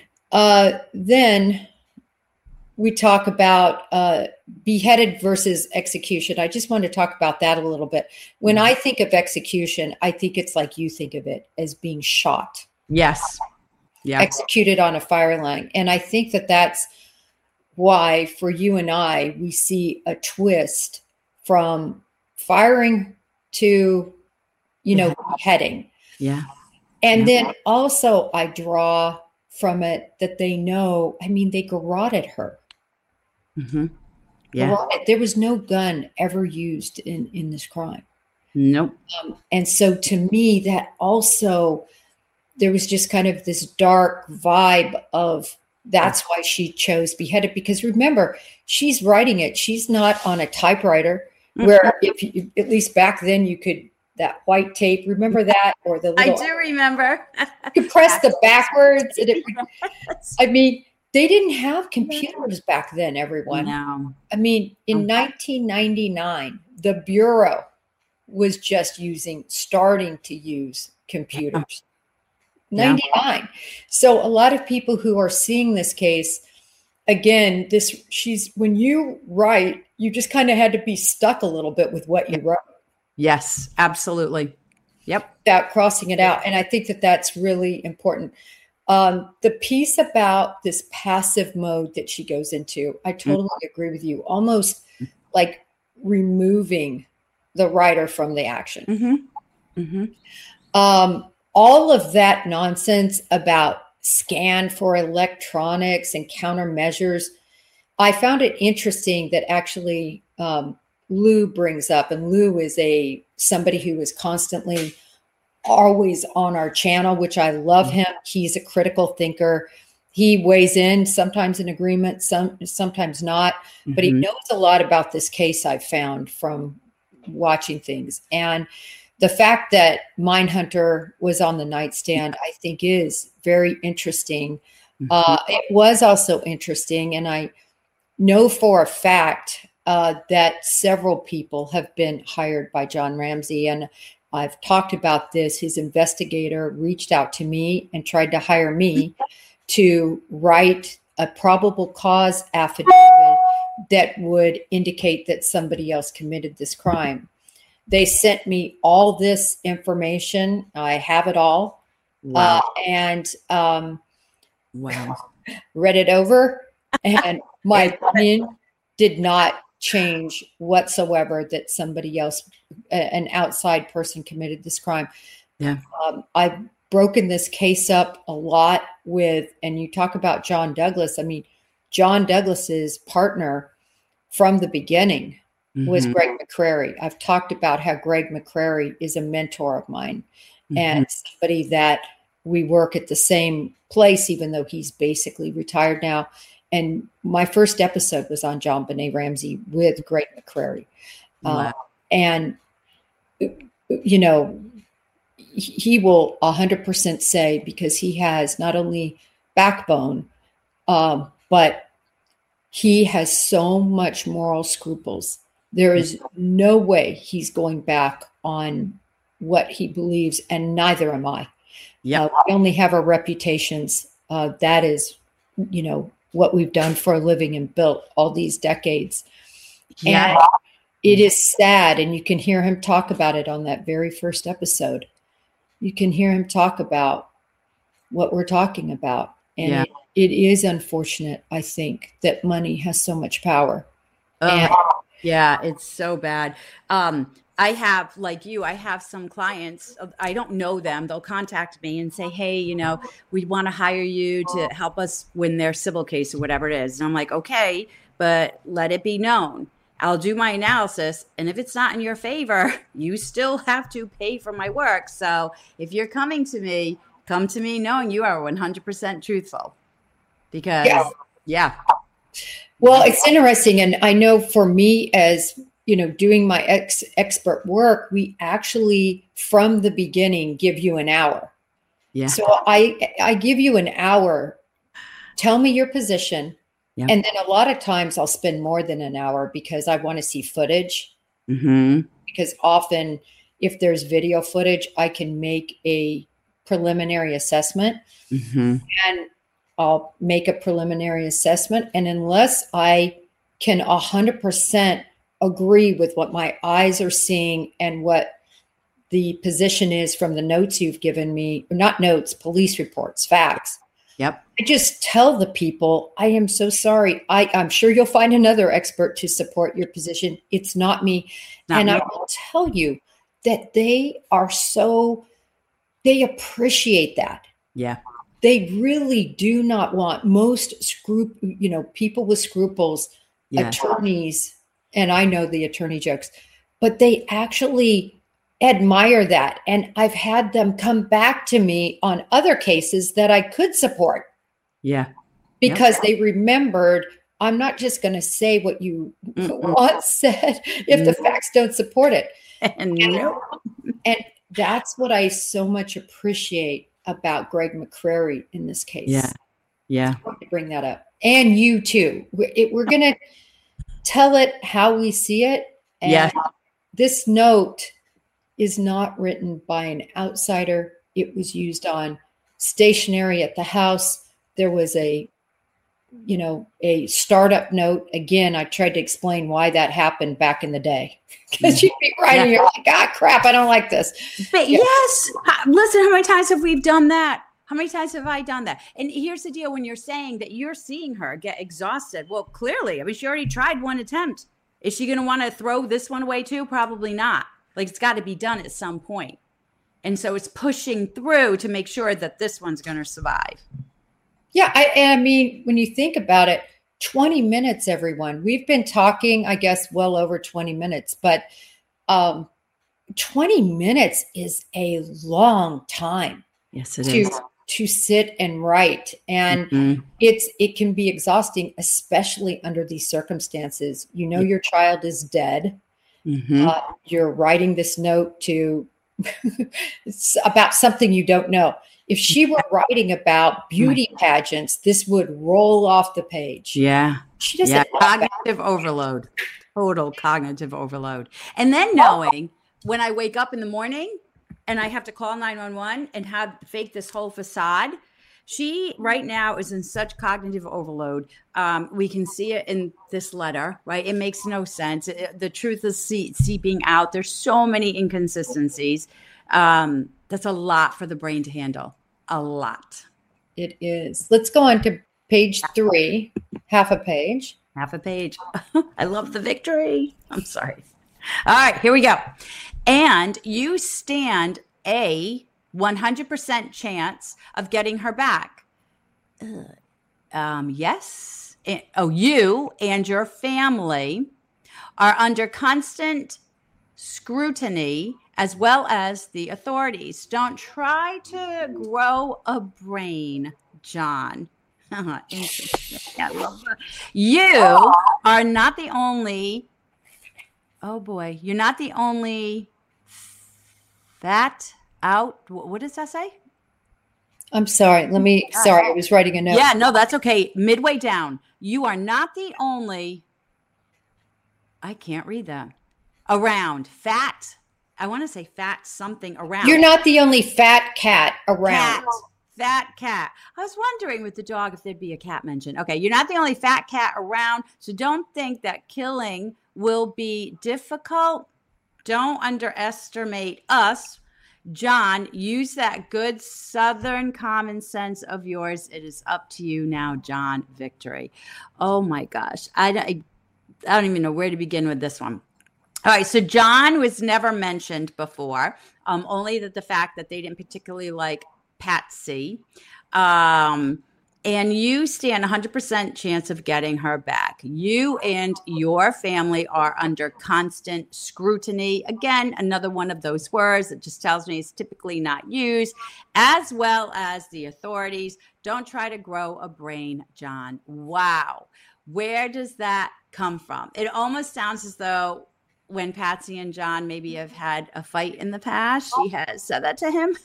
Then we talk about beheaded versus execution. I just want to talk about that a little bit. When I think of execution, I think it's like you think of it, as being shot. Yes. Yeah. Executed on a fire line. And I think that's why for you and I, we see a twist from firing to, beheading. Yeah. And then also I draw from it that they know, they garroted her. Mm-hmm. Yeah. There was no gun ever used in this crime. Nope. And so to me, that also, there was just kind of this dark vibe of that's why she chose beheaded, because remember, she's writing it. She's not on a typewriter where if you, at least back then you could, that white tape, remember that? Or the little, I do remember. You could press the backwards. And it would, they didn't have computers back then, everyone. No. In 1999, the Bureau was just starting to use computers. 99. So a lot of people who are seeing this case, again, when you write, you just kind of had to be stuck a little bit with what you wrote. Yes, absolutely. Yep. Without crossing it out. And I think that's really important. The piece about this passive mode that she goes into, I totally agree with you. Almost like removing the writer from the action. Mm-hmm. Mm-hmm. All of that nonsense about scan for electronics and countermeasures, I found it interesting that actually Lou brings up, and Lou is somebody who is constantly always on our channel, which I love him. He's a critical thinker. He weighs in, sometimes in agreement, sometimes not, but he knows a lot about this case, I've found from watching things. And the fact that Mindhunter was on the nightstand, I think is very interesting. It was also interesting, and I know for a fact that several people have been hired by John Ramsey, and I've talked about this. His investigator reached out to me and tried to hire me to write a probable cause affidavit that would indicate that somebody else committed this crime. They sent me all this information. I have it all. Wow. Wow. Read it over, and my opinion did not change whatsoever that somebody else, an outside person, committed this crime. Yeah. I've broken this case up a lot and you talk about John Douglas. John Douglas's partner from the beginning was Greg McCrary. I've talked about how Greg McCrary is a mentor of mine and somebody that we work at the same place, even though he's basically retired now. And my first episode was on John Benet Ramsey with Greg McCrary. Wow. And, he will 100% say, because he has not only backbone, but he has so much moral scruples. There is no way he's going back on what he believes, and neither am I. Yeah. We only have our reputations. That is, what we've done for a living and built all these decades. Yeah. And it is sad. And you can hear him talk about it on that very first episode. You can hear him talk about what we're talking about. And it is unfortunate, I think, that money has so much power. Oh, yeah, it's so bad. I have, like you, I have some clients, I don't know them. They'll contact me and say, hey, we want to hire you to help us win their civil case or whatever it is. And I'm like, okay, but let it be known. I'll do my analysis. And if it's not in your favor, you still have to pay for my work. So if you're coming to me, come to me knowing you are 100% truthful. Because, yeah. Well, it's interesting. And I know for me, as doing my expert work, we actually, from the beginning, give you an hour. Yeah. So I give you an hour. Tell me your position. Yeah. And then a lot of times I'll spend more than an hour because I want to see footage. Mm-hmm. Because often if there's video footage, I can make a preliminary assessment. Mm-hmm. And I'll make a preliminary assessment. And unless I can 100% agree with what my eyes are seeing and what the position is from the notes you've given me, not notes, police reports, facts. Yep. I just tell the people, I am so sorry. I'm sure you'll find another expert to support your position. It's not me. I will tell you that they appreciate that. Yeah. They really do not want most people with scruples, attorneys, and I know the attorney jokes, but they actually admire that. And I've had them come back to me on other cases that I could support. Yeah. Because they remembered, I'm not just going to say what you once said if the facts don't support it. And that's what I so much appreciate about Greg McCrary in this case. Yeah. Yeah. I want to bring that up. And you too. We're going to tell it how we see it. And this note is not written by an outsider. It was used on stationery at the house. There was a startup note. Again, I tried to explain why that happened back in the day. Because you'd be writing, you're like, ah, crap, I don't like this. But yes, listen, how many times have we done that? How many times have I done that? And here's the deal, when you're saying that you're seeing her get exhausted, well, clearly, she already tried one attempt. Is she going to want to throw this one away too? Probably not. Like, it's got to be done at some point. And so it's pushing through to make sure that this one's going to survive. Yeah, I mean, when you think about it, 20 minutes, everyone. We've been talking, I guess, well over 20 minutes, but 20 minutes is a long time. Yes, it is. To sit and write. And it can be exhausting, especially under these circumstances. Your child is dead. You're writing this note about something you don't know. If she were writing about beauty pageants, this would roll off the page. Yeah. She doesn't. Cognitive overload. Total cognitive overload. And then knowing when I wake up in the morning and I have to call 911 and fake this whole facade, she right now is in such cognitive overload. We can see it in this letter, right? It makes no sense. The truth is seeping out. There's so many inconsistencies. That's a lot for the brain to handle. A lot. It is. Let's go on to page 3, half a page. Half a page. I love the victory. I'm sorry. All right, here we go. And you stand a 100% chance of getting her back. Yes. You and your family are under constant scrutiny, as well as the authorities. Don't try to grow a brain, John. Interesting. I love that. You are not the only, you're not the only fat out. What does that say? I'm sorry. I was writing a note. Yeah, no, that's okay. Midway down. You are not the only, I can't read that. Around fat. I want to say fat something around. You're not the only fat cat around. Fat cat. I was wondering with the dog if there'd be a cat mentioned. Okay, you're not the only fat cat around, so don't think that killing will be difficult. Don't underestimate us. John, use that good Southern common sense of yours. It is up to you now, John. Victory. Oh my gosh. I don't even know where to begin with this one. All right. So John was never mentioned before, only that the fact that they didn't particularly like Patsy. And you stand 100% chance of getting her back. You and your family are under constant scrutiny. Again, another one of those words that just tells me it's typically not used, as well as the authorities. Don't try to grow a brain, John. Wow. Where does that come from? It almost sounds as though when Patsy and John maybe have had a fight in the past, she has said that to him.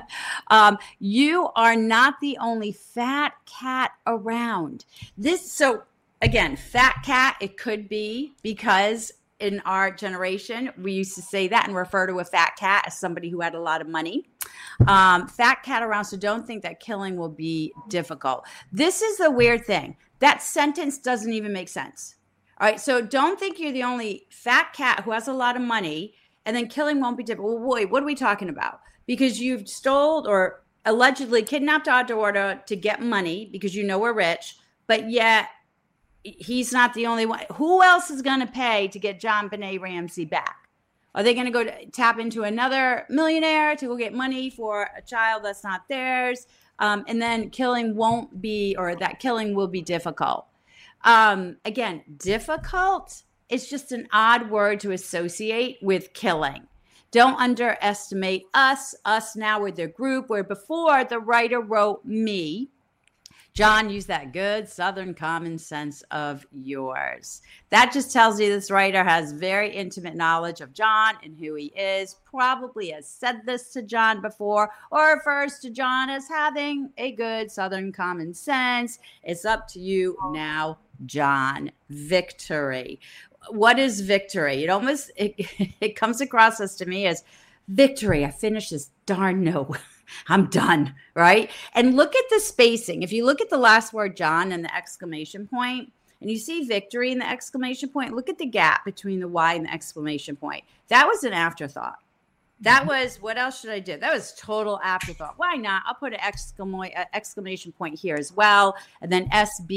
You are not the only fat cat around. So again, fat cat, it could be because in our generation, we used to say that and refer to a fat cat as somebody who had a lot of money. Fat cat around. So don't think that killing will be difficult. This is the weird thing. That sentence doesn't even make sense. All right. So don't think you're the only fat cat who has a lot of money and then killing won't be difficult. Well, wait, what are we talking about? Because you've stole or allegedly kidnapped our daughter to get money because you know we're rich, but yet he's not the only one. Who else is going to pay to get JonBenét Ramsey back? Are they going to go tap into another millionaire to go get money for a child that's not theirs? And then killing won't be, or that killing will be difficult. Again, difficult is just an odd word to associate with killing. Don't underestimate us now with their group, where before the writer wrote me. John used that good Southern common sense of yours. That just tells you this writer has very intimate knowledge of John and who he is, probably has said this to John before, or refers to John as having a good Southern common sense. It's up to you now, John. Victory. What is victory? It comes across as to me as victory. I finished this darn no. I'm done, right? And look at the spacing. If you look at the last word, John, and the exclamation point, and you see victory in the exclamation point, look at the gap between the Y and the exclamation point. That was an afterthought. That was, what else should I do? That was total afterthought. Why not? I'll put an exclamation point here as well. And then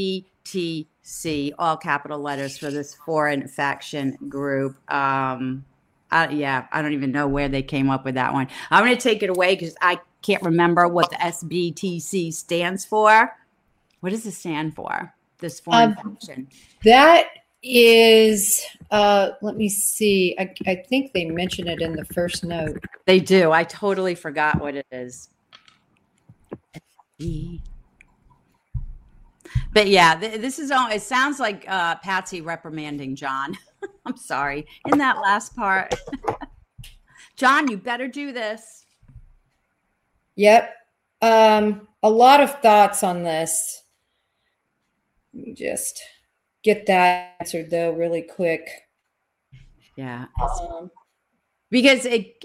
SBTC, all capital letters for this foreign faction group. I don't even know where they came up with that one. I'm going to take it away because I can't remember what the SBTC stands for. What does it stand for? This foreign faction. That is, let me see. I think they mention it in the first note. They do. I totally forgot what it is. But yeah, this is all. It sounds like Patsy reprimanding John. I'm sorry. In that last part, John, you better do this. Yep. A lot of thoughts on this. Let me just get that answered though really quick. Yeah. Because it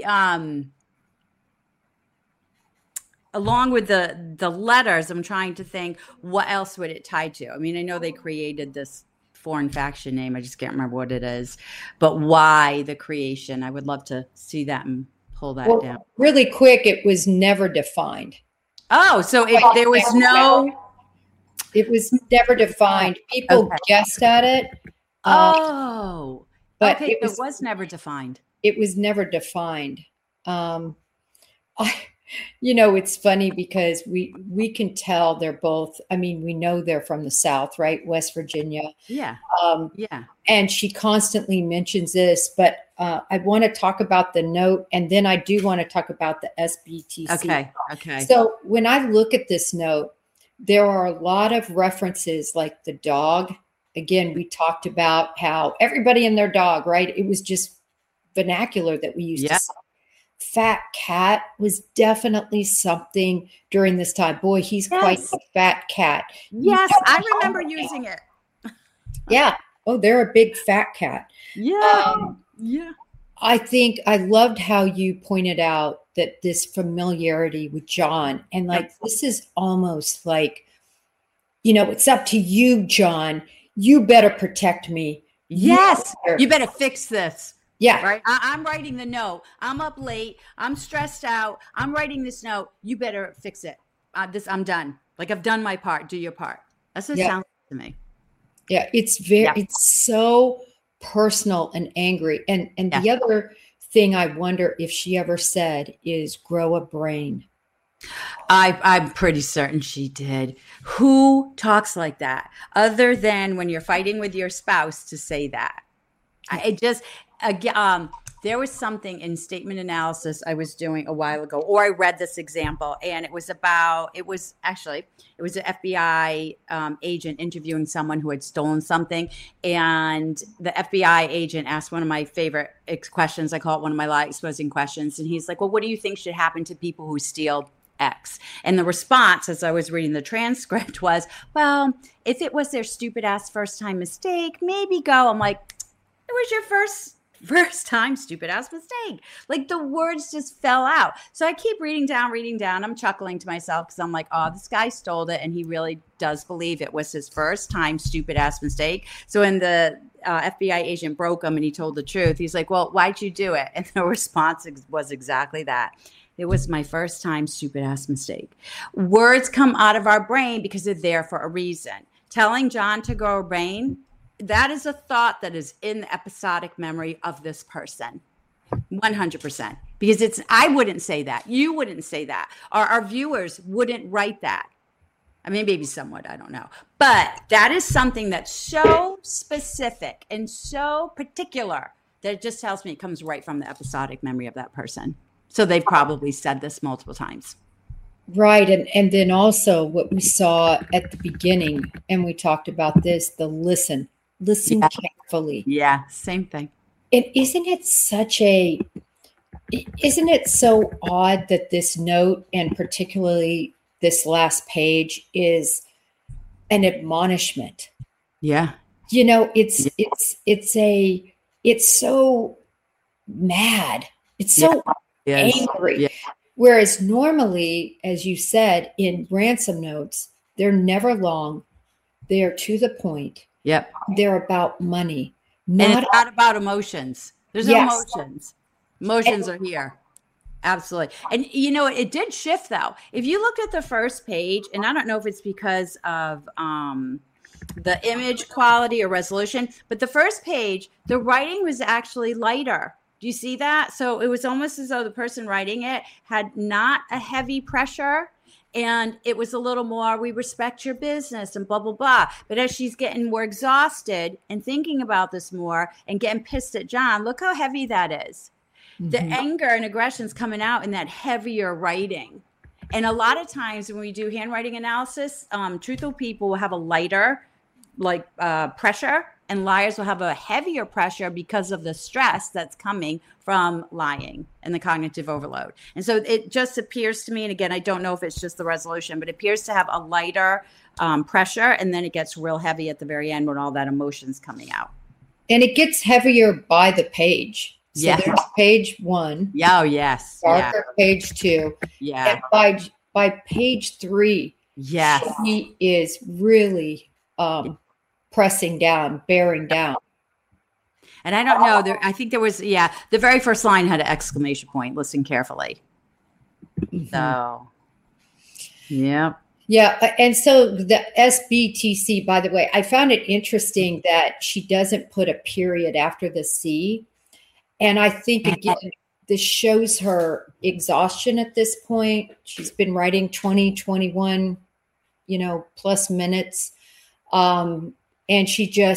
along with the letters, I'm trying to think what else would it tie to? I mean, I know they created this foreign faction name. I just can't remember what it is. But why the creation? I would love to see that and pull that down. Really quick, it was never defined. Oh, so there was no... It was never defined. People guessed at it. But it was never defined. It was never defined. It's funny because we can tell they're both, I mean, we know they're from the South, right? West Virginia. Yeah. And she constantly mentions this, but I want to talk about the note, and then I do want to talk about the SBTC. Okay. So when I look at this note, there are a lot of references like the dog. Again, we talked about how everybody and their dog, right? It was just vernacular that we used to say. Fat cat was definitely something during this time. Boy, he's quite a fat cat. Yes, I remember using it. Yeah. Oh, they're a big fat cat. Yeah. I think I loved how you pointed out that this familiarity with John, and this is almost like, it's up to you, John. You better protect me. Yes. You better fix this. Yeah. Right. I'm writing the note. I'm up late. I'm stressed out. I'm writing this note. You better fix it. I'm done. Like, I've done my part. Do your part. That's what it sounds to me. Yeah. It's it's so personal and angry. And the other thing I wonder if she ever said is grow a brain. I'm pretty certain she did. Who talks like that other than when you're fighting with your spouse to say that? There was something in statement analysis I was doing a while ago, or I read this example, and it was an FBI agent interviewing someone who had stolen something. And the FBI agent asked one of my favorite questions. I call it one of my lie exposing questions. And he's like, well, what do you think should happen to people who steal X? And the response, as I was reading the transcript, was, well, if it was their stupid ass first time mistake, maybe go. I'm like, it was your first time stupid ass mistake. Like, the words just fell out. So I keep reading down. I'm chuckling to myself because I'm like, oh, this guy stole it. And he really does believe it was his first time stupid ass mistake. So when the FBI agent broke him and he told the truth, he's like, well, why'd you do it? And the response was exactly that. It was my first time stupid ass mistake. Words come out of our brain because they're there for a reason. Telling John to grow a brain, that is a thought that is in the episodic memory of this person. 100%. Because I wouldn't say that. You wouldn't say that. Our viewers wouldn't write that. I mean, maybe somewhat, I don't know. But that is something that's so specific and so particular that it just tells me it comes right from the episodic memory of that person. So they've probably said this multiple times. Right. And then also what we saw at the beginning, and we talked about this, the listen carefully. Yeah, same thing. And isn't it so odd that this note, and particularly this last page, is an admonishment? Yeah. You know, it's so mad. It's so angry. Yeah. Whereas normally, as you said, in ransom notes, they're never long. They are to the point. Yep. They're about money. And it's not about emotions. There's no emotions. Emotions are here. Absolutely. And you know, it did shift though. If you looked at the first page, and I don't know if it's because of the image quality or resolution, but the first page, the writing was actually lighter. Do you see that? So it was almost as though the person writing it had not a heavy pressure, and it was a little more, we respect your business and blah, blah, blah. But as she's getting more exhausted and thinking about this more and getting pissed at John, look how heavy that is. Mm-hmm. The anger and aggression's coming out in that heavier writing. And a lot of times when we do handwriting analysis, truthful people will have a lighter pressure, and liars will have a heavier pressure because of the stress that's coming from lying and the cognitive overload. And so it just appears to me, and again, I don't know if it's just the resolution, but it appears to have a lighter pressure, and then it gets real heavy at the very end when all that emotion's coming out. And it gets heavier by the page. So there's page 1. Yeah, oh, yes. Darker page 2. Yeah. And by page 3, she is really pressing down, bearing down. And I don't know, I think there was, the very first line had an exclamation point, listen carefully. Mm-hmm. So, yeah. Yeah. And so the SBTC, by the way, I found it interesting that she doesn't put a period after the C. And I think, again, this shows her exhaustion at this point. She's been writing 20, 21, plus minutes. And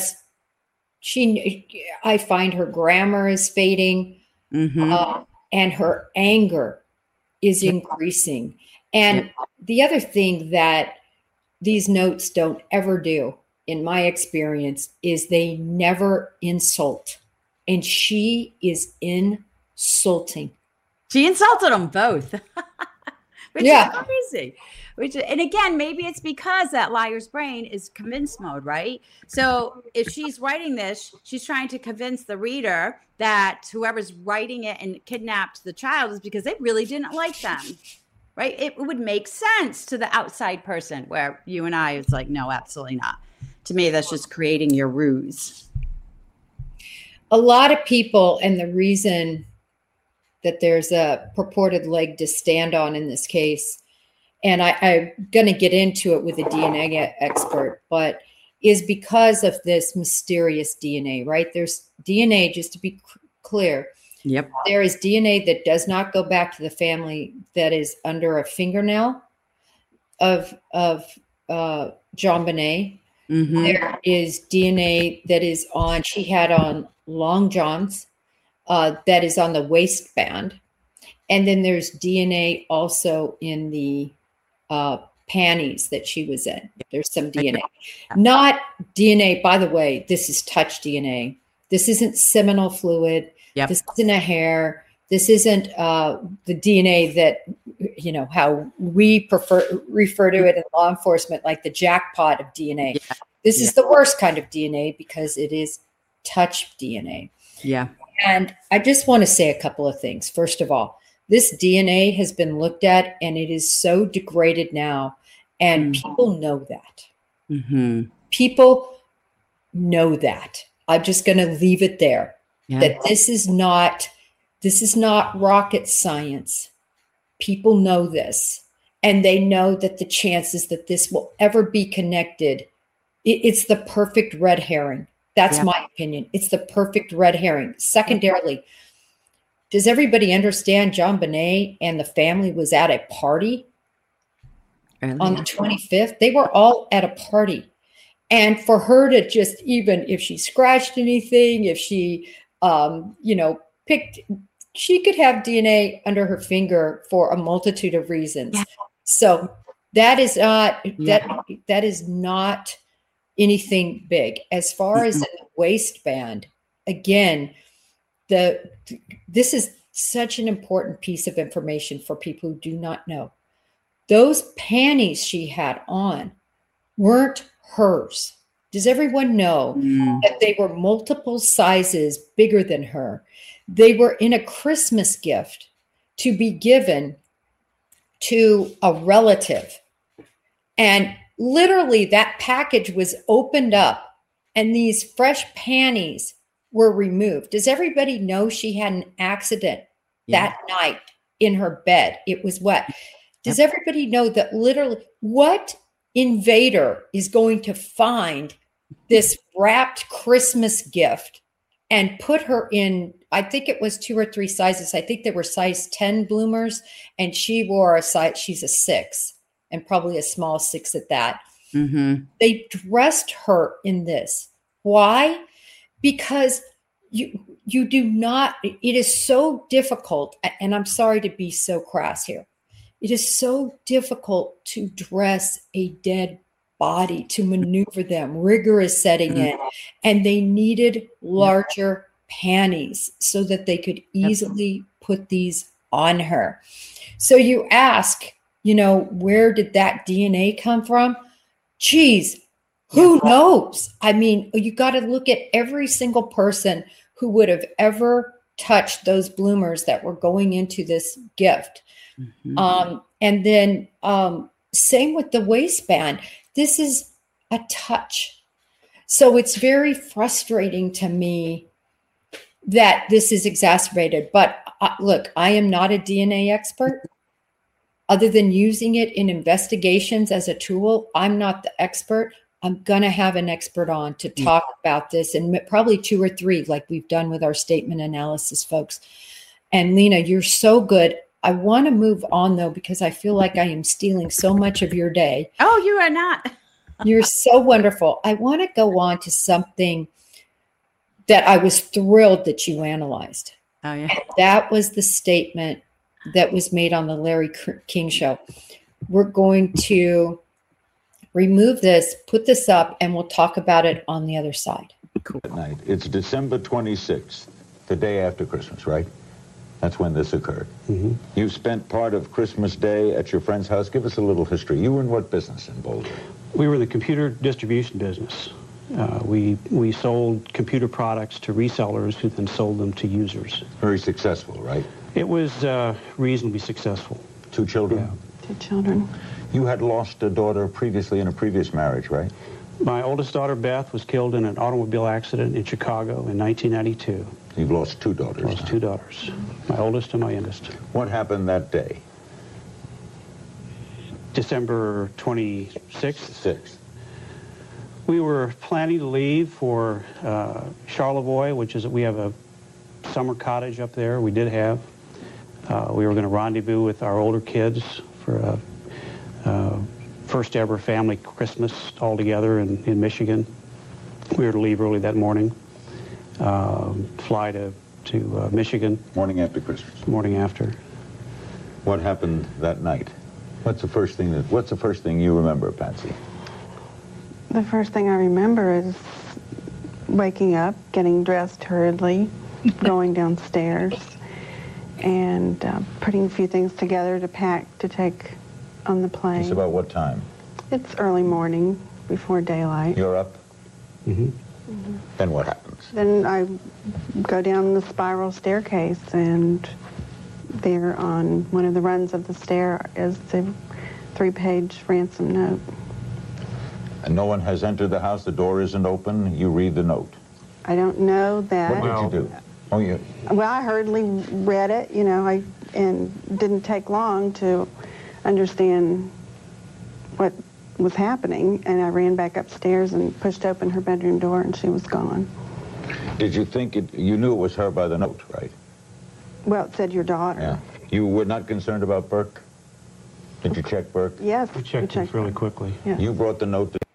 I find her grammar is fading, mm-hmm. And her anger is increasing. And the other thing that these notes don't ever do, in my experience, is they never insult. And she is insulting. She insulted them both. Which is crazy. And again, maybe it's because that liar's brain is convince mode, right? So if she's writing this, she's trying to convince the reader that whoever's writing it and kidnapped the child is because they really didn't like them, right? It would make sense to the outside person, where you and I, it's like, no, absolutely not. To me, that's just creating your ruse. a lot of people, and the reason that there's a purported leg to stand on in this case, and I'm going to get into it with a DNA expert, but is because of this mysterious DNA, right? There's DNA, just to be clear. Yep. There is DNA that does not go back to the family that is under a fingernail of JonBenét. Mm-hmm. There is DNA that is on, she had on long johns, that is on the waistband. And then there's DNA also in the panties that she was in. There's some DNA. Not DNA, by the way, this is touch DNA. This isn't seminal fluid. Yep. This isn't a hair. This isn't the DNA that, you know, how we refer to it in law enforcement, like the jackpot of DNA. Yeah. This is the worst kind of DNA because it is touch DNA. Yeah. And I just want to say a couple of things. First of all, this DNA has been looked at and it is so degraded now. And people know that. Mm-hmm. People know that. I'm just going to leave it there. Yeah. That this is not rocket science. People know this. And they know that the chances that this will ever be connected, it's the perfect red herring. That's my opinion. It's the perfect red herring. Secondarily, does everybody understand JonBenét and the family was at a party on the 25th? They were all at a party. And for her to just, even if she scratched anything, if she, picked, she could have DNA under her finger for a multitude of reasons. Yeah. So that is not, that is not anything big. As far as the waistband, again, this is such an important piece of information for people who do not know. Those panties she had on weren't hers. Does everyone know that they were multiple sizes bigger than her? They were in a Christmas gift to be given to a relative. And literally that package was opened up and these fresh panties were removed. Does everybody know she had an accident that night in her bed? It was wet. Does everybody know that literally what invader is going to find this wrapped Christmas gift and put her in, I think it was 2 or 3 sizes. I think they were size 10 bloomers and she wore a size, she's a 6 and probably a small 6 at that. Mm-hmm. They dressed her in this. Why? Because you do not, it is so difficult, and I'm sorry to be so crass here. It is so difficult to dress a dead body, to maneuver them. Rigor is setting in, and they needed larger panties so that they could easily put these on her. So you ask, where did that DNA come from? Geez, who knows? I mean, you got to look at every single person who would have ever touched those bloomers that were going into this gift. Mm-hmm. And then same with the waistband. This is a touch. So it's very frustrating to me that this is exacerbated. But look, I am not a DNA expert. Other than using it in investigations as a tool, I'm not the expert. I'm going to have an expert on to talk about this, and probably 2 or 3, like we've done with our statement analysis folks. And Lena, you're so good. I want to move on, though, because I feel like I am stealing so much of your day. Oh, you are not. You're so wonderful. I want to go on to something that I was thrilled that you analyzed. Oh, yeah. And that was the statement that was made on the Larry King Show. We're going to remove this, put this up, and we'll talk about it on the other side. Cool. At night. It's December 26th, the day after Christmas, right? That's when this occurred. Mm-hmm. You spent part of Christmas Day at your friend's house. Give us a little history. You were in what business in Boulder? We were the computer distribution business. We sold computer products to resellers who then sold them to users. Very successful, right? It was reasonably successful. 2 children? Yeah. 2 children. You had lost a daughter previously in a previous marriage, right? My oldest daughter, Beth, was killed in an automobile accident in Chicago in 1992. You've lost two daughters. Lost two daughters, my oldest and my youngest. What happened that day? December 26th. 6th. We were planning to leave for Charlevoix, which is, we have a summer cottage up there. We did have. We were going to rendezvous with our older kids for a first ever family Christmas all together in Michigan. We were to leave early that morning, fly to Michigan. Morning after Christmas. Morning after. What happened that night? What's the first thing you remember, Patsy? The first thing I remember is waking up, getting dressed hurriedly, going downstairs, and putting a few things together to pack to take on the plane. It's about what time? It's early morning, before daylight. You're up? Mm-hmm. Mm-hmm. Then what happens? Then I go down the spiral staircase, and there on one of the runs of the stair is the 3-page ransom note. And no one has entered the house, the door isn't open, you read the note. I don't know that. What did you do? Oh, you... Well, I hurriedly read it, you know, and didn't take long to understand what was happening, and I ran back upstairs and pushed open her bedroom door, and she was gone. Did you think you knew it was her by the note, right? Well, it said your daughter. Yeah. You were not concerned about Burke? Did you check Burke? Yes. We checked it really quickly. Yeah. You brought the note to...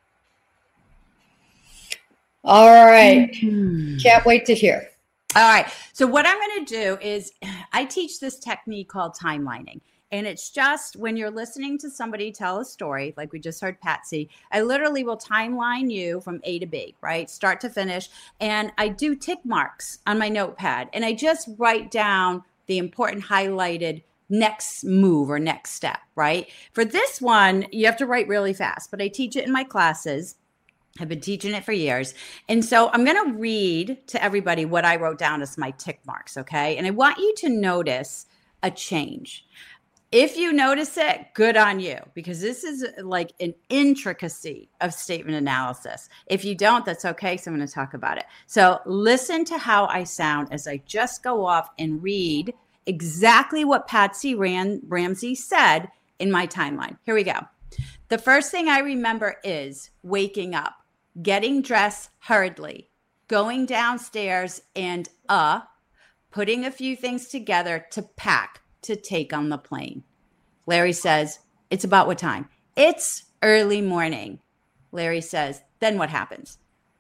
All right. Can't wait to hear. All right. So what I'm going to do is I teach this technique called timelining. And it's just when you're listening to somebody tell a story, like we just heard Patsy, I literally will timeline you from A to B, right? Start to finish. And I do tick marks on my notepad. And I just write down the important highlighted next move or next step, right? For this one, you have to write really fast, but I teach it in my classes. I've been teaching it for years. And so I'm going to read to everybody what I wrote down as my tick marks, okay? And I want you to notice a change. If you notice it, good on you, because this is like an intricacy of statement analysis. If you don't, that's okay, so I'm going to talk about it. So listen to how I sound as I just go off and read exactly what Patsy Ramsey said in my timeline. Here we go. The first thing I remember is waking up, getting dressed hurriedly, going downstairs and putting a few things together to pack to take on the plane. Larry says, it's about what time? It's early morning. Larry says, then what happens?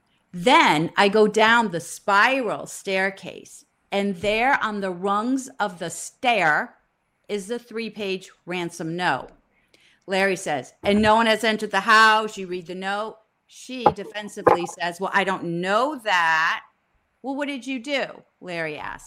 Then I go down the spiral staircase, and there on the rungs of the stair is the 3-page ransom note. Larry says, and no one has entered the house. You read the note. She defensively says, well, I don't know that. Well, what did you do? Larry asked.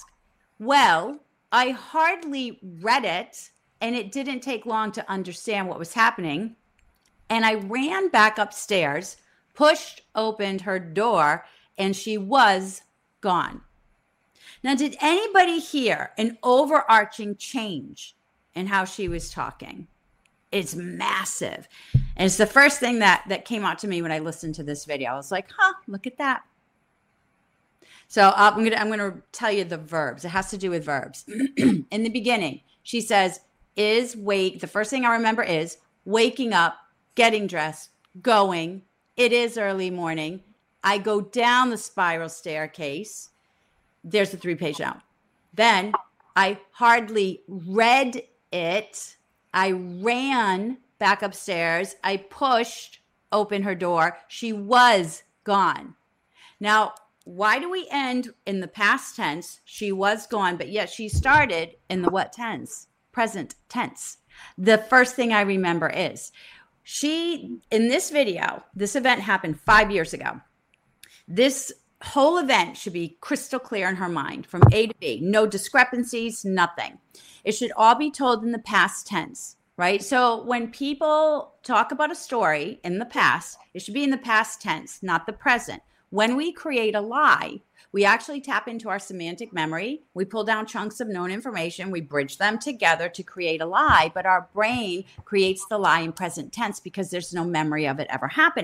Well, I hardly read it, and it didn't take long to understand what was happening. And I ran back upstairs, pushed open her door, and she was gone. Now, did anybody hear an overarching change in how she was talking? It's massive. And it's the first thing that came out to me when I listened to this video. I was like, look at that. So I'm gonna tell you the verbs. It has to do with verbs. In the beginning, she says, the first thing I remember is waking up, getting dressed, going. It is early morning. I go down the spiral staircase. There's the 3-page note. Then I hardly read it. I ran back upstairs. I pushed open her door. She was gone. Now, why do we end in the past tense? She was gone, but yet she started in the what tense? Present tense. The first thing I remember is in this video, this event happened 5 years ago. This whole event should be crystal clear in her mind from A to B. No discrepancies, nothing. It should all be told in the past tense, right? So when people talk about a story in the past, it should be in the past tense, not the present. When we create a lie, we actually tap into our semantic memory. We pull down chunks of known information. We bridge them together to create a lie, but our brain creates the lie in present tense because there's no memory of it ever happening.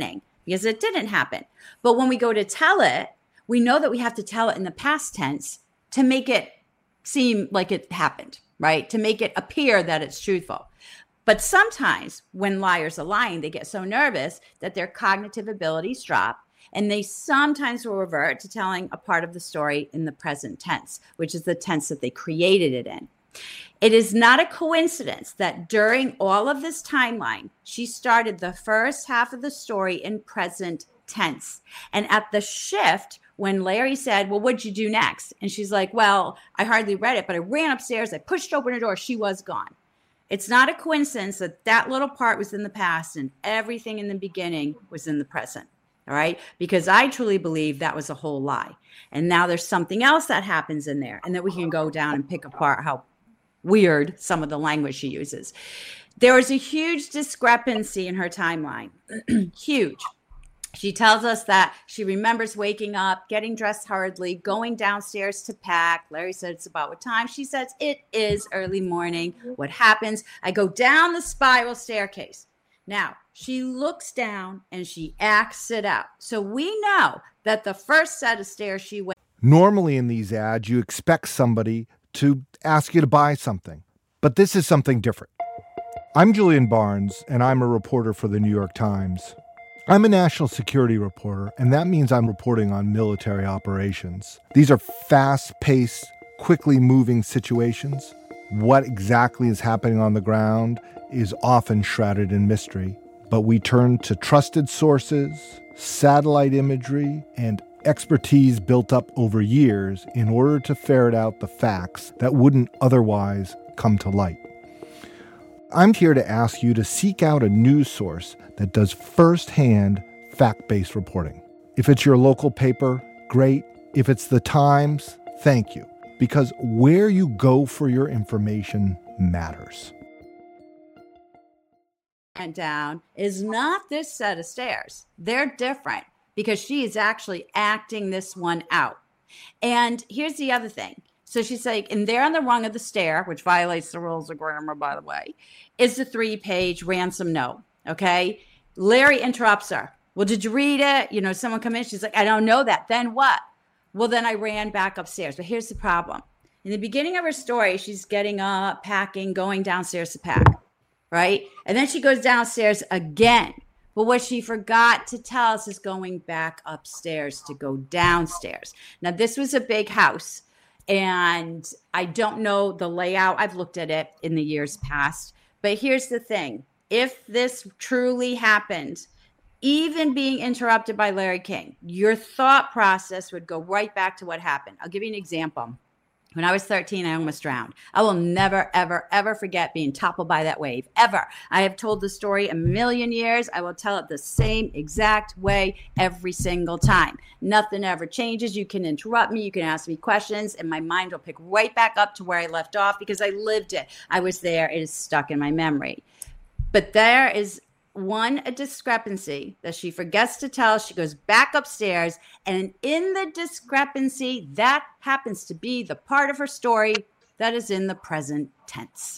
because it didn't happen. But when we go to tell it, we know that we have to tell it in the past tense to make it seem like it happened, right? To make it appear that it's truthful. But sometimes when liars are lying, they get so nervous that their cognitive abilities drop, and they sometimes will revert to telling a part of the story in the present tense, which is the tense that they created it in. It is not a coincidence that during all of this timeline, she started the first half of the story in present tense. And at the shift, when Larry said, well, what'd you do next? And she's like, well, I hardly read it, but I ran upstairs, I pushed open her door, she was gone. It's not a coincidence that that little part was in the past and everything in the beginning was in the present. All right. Because I truly believe that was a whole lie. And now there's something else that happens in there, and that we can go down and pick apart how weird some of the language she uses. There was a huge discrepancy in her timeline. Huge. She tells us that she remembers waking up, getting dressed hurriedly, going downstairs to pack. Larry said it's about what time. She says it is early morning. What happens? I go down the spiral staircase. Now, she looks down and she acts it out. So we know that the first set of stairs she went. Normally in these ads, you expect somebody to ask you to buy something, but this is something different. I'm Julian Barnes, and I'm a reporter for the New York Times. I'm a national security reporter, and that means I'm reporting on military operations. These are fast-paced, quickly moving situations. What exactly is happening on the ground is often shrouded in mystery, but we turn to trusted sources, satellite imagery, and expertise built up over years in order to ferret out the facts that wouldn't otherwise come to light. I'm here to ask you to seek out a news source that does firsthand fact-based reporting. If it's your local paper, great. If it's the Times, thank you. Because where you go for your information matters. And down is not this set of stairs. They're different because she is actually acting this one out. And here's the other thing. So she's like, and there on the rung of the stair, which violates the rules of grammar, by the way, is the 3-page ransom note. Okay. Larry interrupts her. Well, did you read it? You know, someone come in. She's like, I don't know that. Then what? Well, then I ran back upstairs. But here's the problem. In the beginning of her story, she's getting up, packing, going downstairs to pack. Right. And then she goes downstairs again. But what she forgot to tell us is going back upstairs to go downstairs. Now, this was a big house. And I don't know the layout. I've looked at it in the years past. But here's the thing. If this truly happened, even being interrupted by Larry King, your thought process would go right back to what happened. I'll give you an example. When I was 13, I almost drowned. I will never, ever, ever forget being toppled by that wave, ever. I have told the story a million years. I will tell it the same exact way every single time. Nothing ever changes. You can interrupt me. You can ask me questions, and my mind will pick right back up to where I left off because I lived it. I was there. It is stuck in my memory. But there is a discrepancy that she forgets to tell. She goes back upstairs, and in the discrepancy, that happens to be the part of her story that is in the present tense.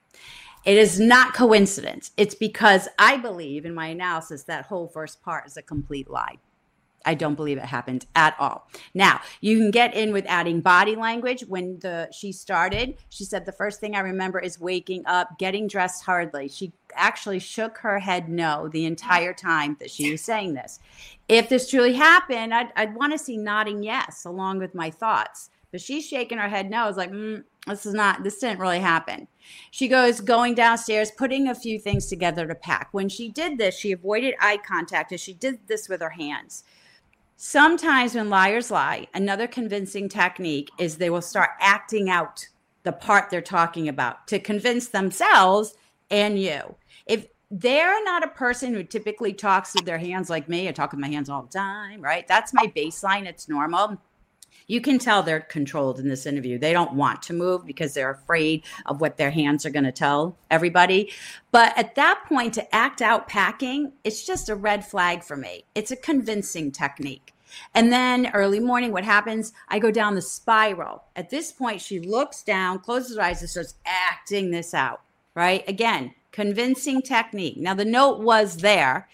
It is not coincidence. It's because I believe in my analysis that whole first part is a complete lie. I don't believe it happened at all. Now, you can get in with adding body language. When she started, she said, the first thing I remember is waking up, getting dressed hurriedly. She actually shook her head no the entire time that she was saying this. If this truly happened, I'd want to see nodding yes along with my thoughts. But she's shaking her head no. I was like, this didn't really happen. She goes going downstairs, putting a few things together to pack. When she did this, she avoided eye contact, and she did this with her hands. Sometimes when liars lie, another convincing technique is they will start acting out the part they're talking about to convince themselves and you. If they're not a person who typically talks with their hands like me, I talk with my hands all the time, right? That's my baseline. It's normal. You can tell they're controlled in this interview. They don't want to move because they're afraid of what their hands are going to tell everybody. But at that point, to act out packing, it's just a red flag for me. It's a convincing technique. And then early morning, what happens? I go down the spiral. At this point, she looks down, closes her eyes, and starts acting this out, right? Again, convincing technique. Now, the note was there,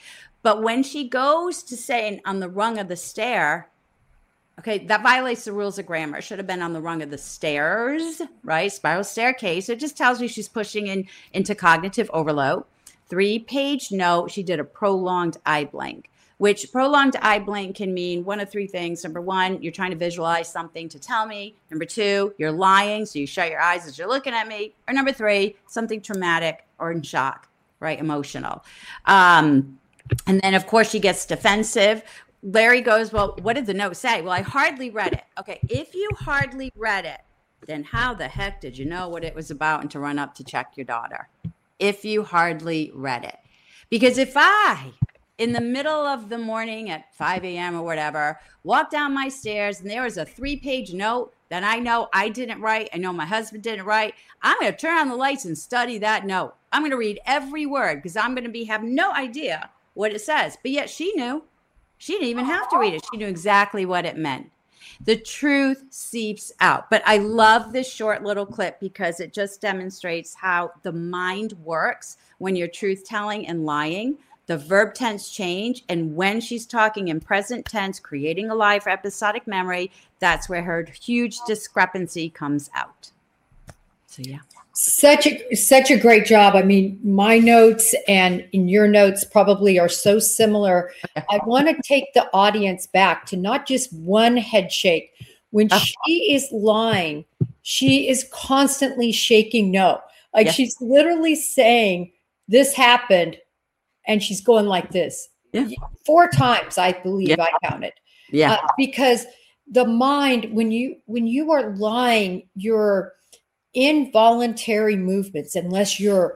But when she goes to say on the rung of the stair, okay, that violates the rules of grammar. It should have been on the rung of the stairs, right? Spiral staircase. It just tells me she's pushing into cognitive overload. 3-page note, she did a prolonged eye blink, which prolonged eye blink can mean one of three things. Number one, you're trying to visualize something to tell me. Number two, you're lying, so you shut your eyes as you're looking at me. Or number three, something traumatic or in shock, right? Emotional. And then, of course, she gets defensive. Larry goes, well, what did the note say? Well, I hardly read it. Okay, if you hardly read it, then how the heck did you know what it was about and to run up to check your daughter? If you hardly read it. Because if I, in the middle of the morning at 5 a.m. or whatever, walk down my stairs and there was a 3-page note that I know I didn't write, I know my husband didn't write, I'm going to turn on the lights and study that note. I'm going to read every word because I'm going to have no idea what it says. But yet she knew. She didn't even have to read it. She knew exactly what it meant. The truth seeps out. But I love this short little clip because it just demonstrates how the mind works when you're truth telling and lying. The verb tense change. And when she's talking in present tense, creating a lie for episodic memory, that's where her huge discrepancy comes out. So, yeah. Such a great job. I mean, my notes and in your notes probably are so similar. I want to take the audience back to not just one head shake. When she is lying, she is constantly shaking no. Like she's literally saying, this happened, and she's going like this. 4 times, I believe I counted. Because the mind, when you are lying, you're involuntary movements, unless you're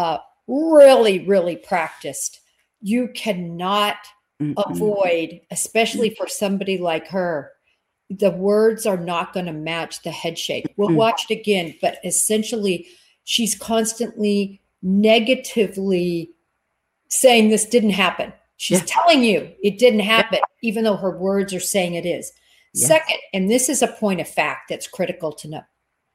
really, really practiced, you cannot avoid, especially for somebody like her, the words are not going to match the head shake. We'll watch it again, but essentially she's constantly negatively saying this didn't happen. She's telling you it didn't happen, even though her words are saying it is. Second, and this is a point of fact that's critical to know.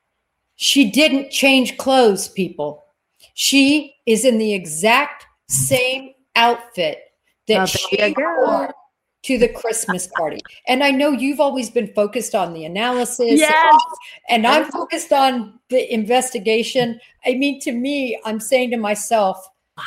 She didn't change clothes, people. She is in the exact same outfit that she wore to the Christmas party. And I know you've always been focused on the analysis. And I'm focused on the investigation. I mean, to me, I'm saying to myself,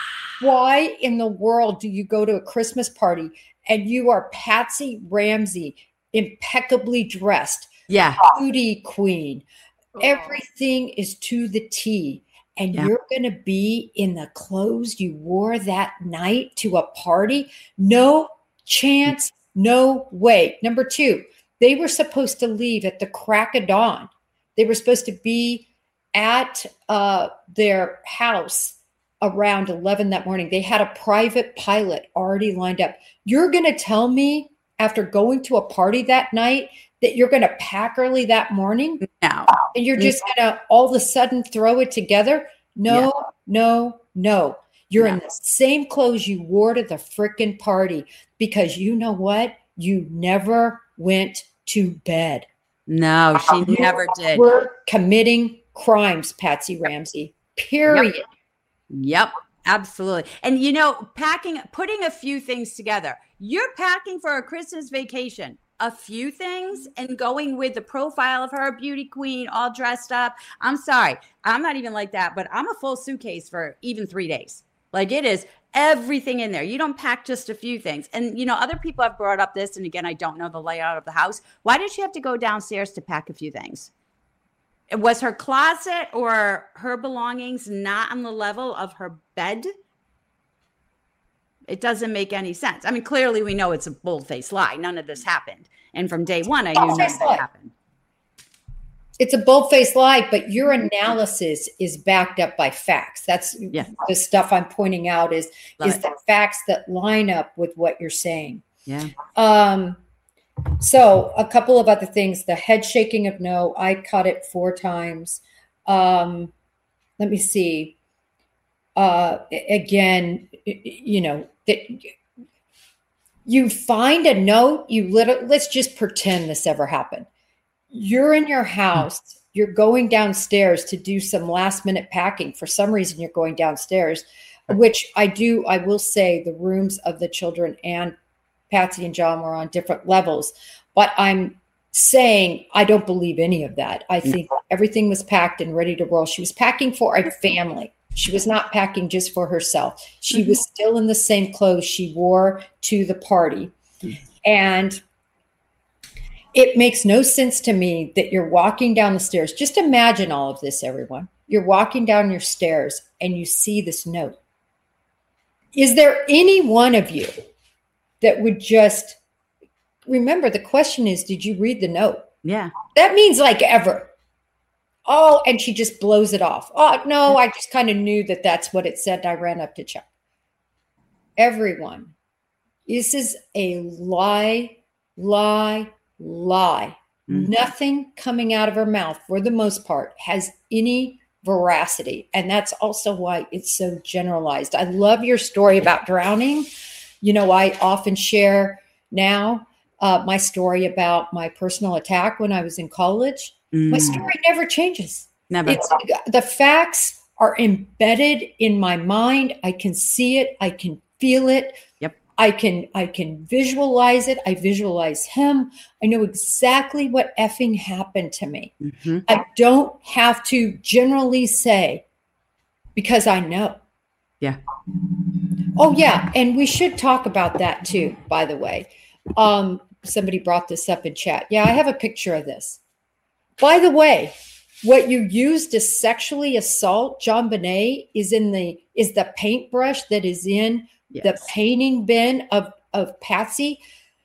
why in the world do you go to a Christmas party and you are Patsy Ramsey, impeccably dressed, beauty queen? Everything is to the T, and you're going to be in the clothes you wore that night to a party? No chance, no way. Number 2, they were supposed to leave at the crack of dawn. They were supposed to be at their house around 11 that morning. They had a private pilot already lined up. You're going to tell me after going to a party that night that you're going to pack early that morning? No. And you're just going to all of a sudden throw it together? No. You're in the same clothes you wore to the frickin' party because you know what? You never went to bed. No, she never did. We're committing crimes, Patsy Ramsey, period. Yep, absolutely. And, putting a few things together. You're packing for a Christmas vacation. A few things and going with the profile of her, beauty queen, all dressed up. I'm sorry. I'm not even like that, but I'm a full suitcase for even 3 days. Like it is everything in there. You don't pack just a few things. And, other people have brought up this. And again, I don't know the layout of the house. Why did she have to go downstairs to pack a few things? Was her closet or her belongings not on the level of her bed? It doesn't make any sense. I mean, clearly we know it's a bold-faced lie. None of this happened. And from day one, I knew none of that happened. It's a bold-faced lie, but your analysis is backed up by facts. That's the stuff I'm pointing out is the facts that line up with what you're saying. Yeah. So a couple of other things. The head shaking of no, I caught it 4 times. Let me see. Again, you find a note, let's just pretend this ever happened. You're in your house, you're going downstairs to do some last minute packing. For some reason, you're going downstairs. which I will say the rooms of the children and Patsy and John were on different levels, but I'm saying I don't believe any of that. I think everything was packed and ready to roll. She was packing for a family. She was not packing just for herself. She was still in the same clothes she wore to the party. And it makes no sense to me that you're walking down the stairs. Just imagine all of this, everyone. You're walking down your stairs and you see this note. Is there any one of you that would just remember, the question is, did you read the note? Yeah. That means like ever. Oh, and she just blows it off. Oh, no, I just kind of knew that that's what it said. I ran up to check. Everyone, this is a lie. Nothing coming out of her mouth, for the most part, has any veracity. And that's also why it's so generalized. I love your story about drowning. You know, I often share now my story about my personal attack when I was in college. My story never changes. Never. The facts are embedded in my mind. I can see it. I can feel it. Yep. I can visualize it. I visualize him. I know exactly what effing happened to me. I don't have to generally say, because I know. Yeah. Oh, yeah. And we should talk about that too, by the way. Somebody brought this up in chat. Yeah, I have a picture of this. By the way, what you used to sexually assault JonBenét is the paintbrush that is in the painting bin of Patsy.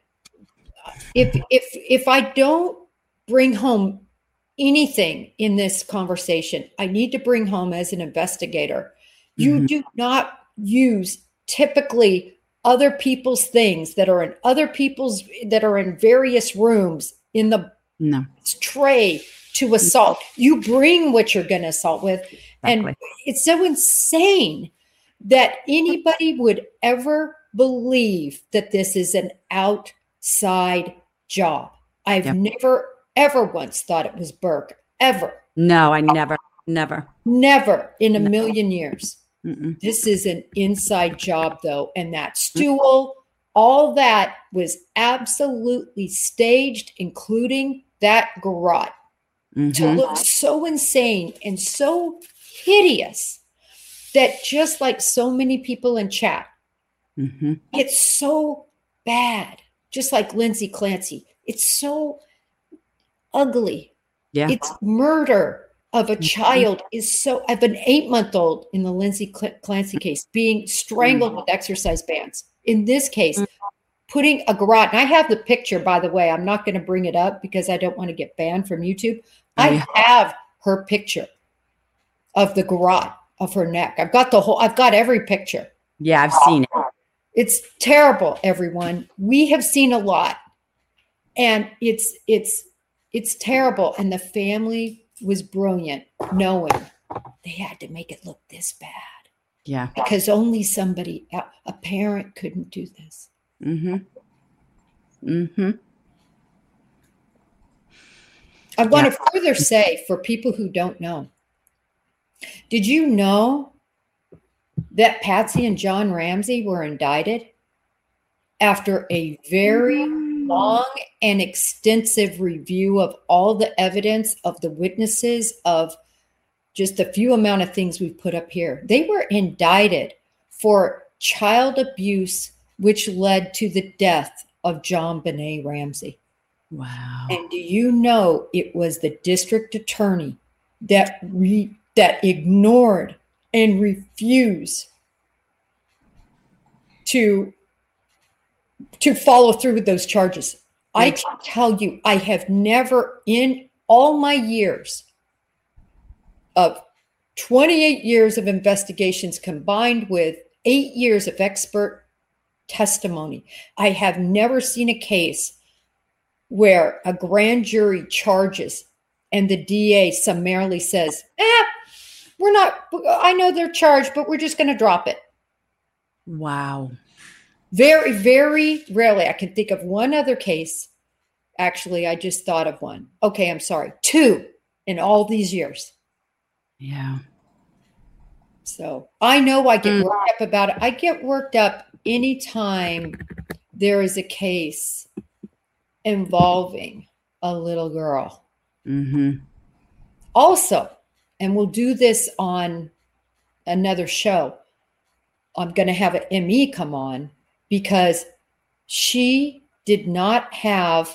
If I don't bring home anything in this conversation, I need to bring home as an investigator. You do not use typically other people's things that are in various rooms in the tray to assault. You bring what you're going to assault with. Exactly. And it's so insane that anybody would ever believe that this is an outside job. I've never, ever once thought it was Burke, ever. No, I never. Never in a million years. This is an inside job, though. And that stool, all that was absolutely staged, including that garrote, to look so insane and so hideous that just like so many people in chat, it's so bad. Just like Lindsay Clancy, it's so ugly. Yeah, it's murder of a child of an 8-month-old in the Lindsay Clancy case being strangled with exercise bands. In this case, putting a garrote. And I have the picture, by the way. I'm not going to bring it up because I don't want to get banned from YouTube. I have her picture of the garrote of her neck. I've got every picture. Yeah, I've seen it. It's terrible, everyone. We have seen a lot. And it's terrible. And the family was brilliant, knowing they had to make it look this bad. Yeah. Because only somebody, a parent, couldn't do this. I want to further say, for people who don't know, did you know that Patsy and John Ramsey were indicted after a very long and extensive review of all the evidence, of the witnesses, of just the few amount of things we've put up here? They were indicted for child abuse, which led to the death of JonBenét Ramsey. Wow. And do you know it was the district attorney that ignored and refused to follow through with those charges? I can tell you, I have never, in all my years of 28 years of investigations combined with 8 years of expert testimony, I have never seen a case where a grand jury charges and the DA summarily says, I know they're charged, but we're just going to drop it. Wow. Very, very rarely. I can think of one other case. Actually, I just thought of one. Okay, I'm sorry. 2 in all these years. Yeah. So I know I get worked up about it. I get worked up anytime there is a case involving a little girl. Mm-hmm. Also, and we'll do this on another show, I'm going to have an ME come on because she did not have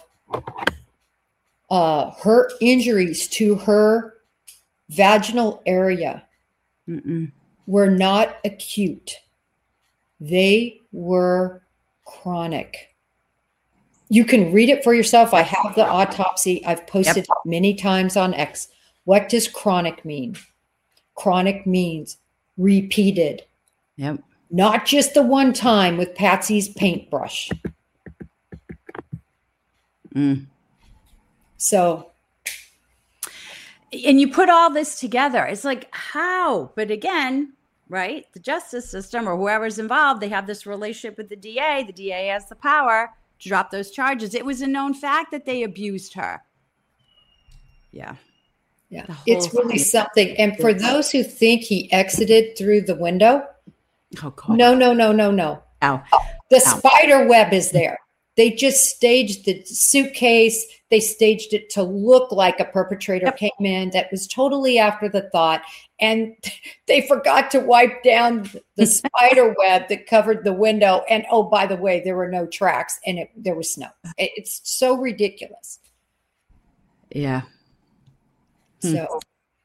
her injuries to her vaginal area were not acute. They were chronic. You can read it for yourself. I have the autopsy. I've posted it many times on X. What does chronic mean? Chronic means repeated. Yep. Not just the one time with Patsy's paintbrush. So. And you put all this together. It's like, how? But again, right? The justice system or whoever's involved, they have this relationship with the DA. The DA has the power to drop those charges. It was a known fact that they abused her. Yeah. Yeah. It's really something. And for those who think he exited through the window, oh, God. No. Ow. The spider web is there. They just staged the suitcase. They staged it to look like a perpetrator came in. That was totally after the thought. And they forgot to wipe down the spider web that covered the window. And oh, by the way, there were no tracks and there was snow. It's so ridiculous. Yeah. So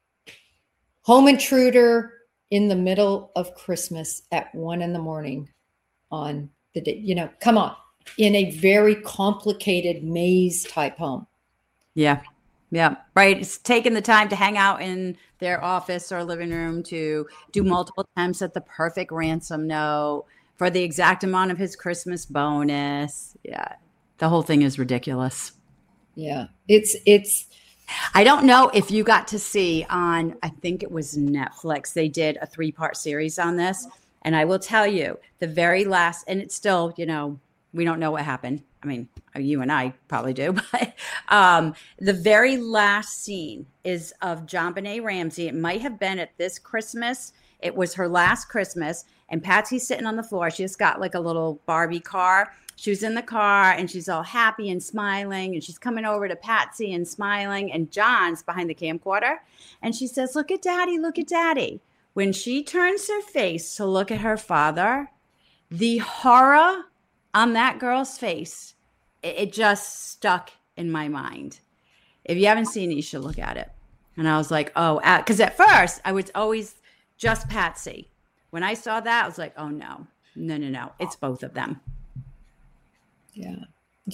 home intruder in the middle of Christmas at 1 a.m. on the day, come on. In a very complicated maze type home. Yeah. Yeah. Right. It's taking the time to hang out in their office or living room to do multiple attempts at the perfect ransom note for the exact amount of his Christmas bonus. Yeah. The whole thing is ridiculous. Yeah. It's I don't know if you got to see on, I think it was Netflix, they did a 3-part series on this. And I will tell you the very last, and it's still, we don't know what happened. I mean, you and I probably do, but the very last scene is of JonBenet Ramsey. It might have been at this Christmas. It was her last Christmas, and Patsy's sitting on the floor. She just got like a little Barbie car. She was in the car, and she's all happy and smiling, and she's coming over to Patsy and smiling, and John's behind the camcorder, and she says, "Look at Daddy, look at Daddy." When she turns her face to look at her father, the horror on that girl's face, it just stuck in my mind. If you haven't seen it, you should look at it. And I was like, oh, because at first I was always just Patsy. When I saw that, I was like, oh, no. It's both of them. Yeah.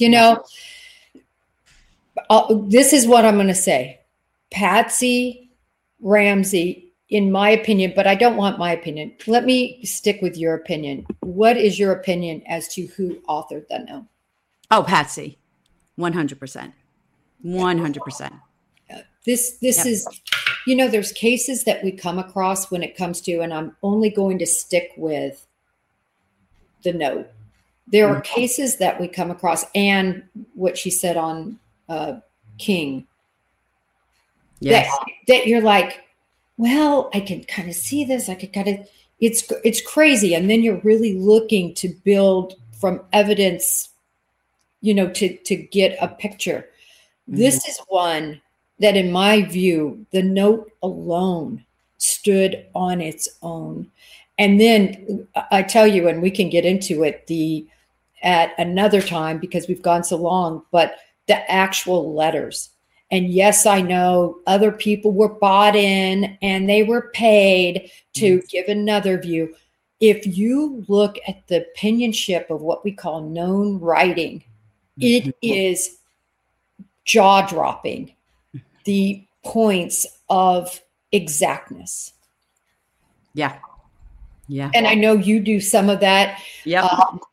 This is what I'm going to say. Patsy Ramsey, in my opinion, but I don't want my opinion. Let me stick with your opinion. What is your opinion as to who authored the note? Oh, Patsy, 100%. 100%. This is, there's cases that we come across when it comes to, and I'm only going to stick with the note. There are cases that we come across, and what she said on King, yes. that you're like, well, I can kind of see this. I could kind of, it's crazy. And then you're really looking to build from evidence, to get a picture. Mm-hmm. This is one that, in my view, the note alone stood on its own. And then I tell you, and we can get into it at another time because we've gone so long, but the actual letters. And yes, I know other people were bought in and they were paid to give another view. If you look at the penmanship of what we call known writing, it is jaw-dropping, the points of exactness. Yeah. Yeah. And I know you do some of that. Yeah.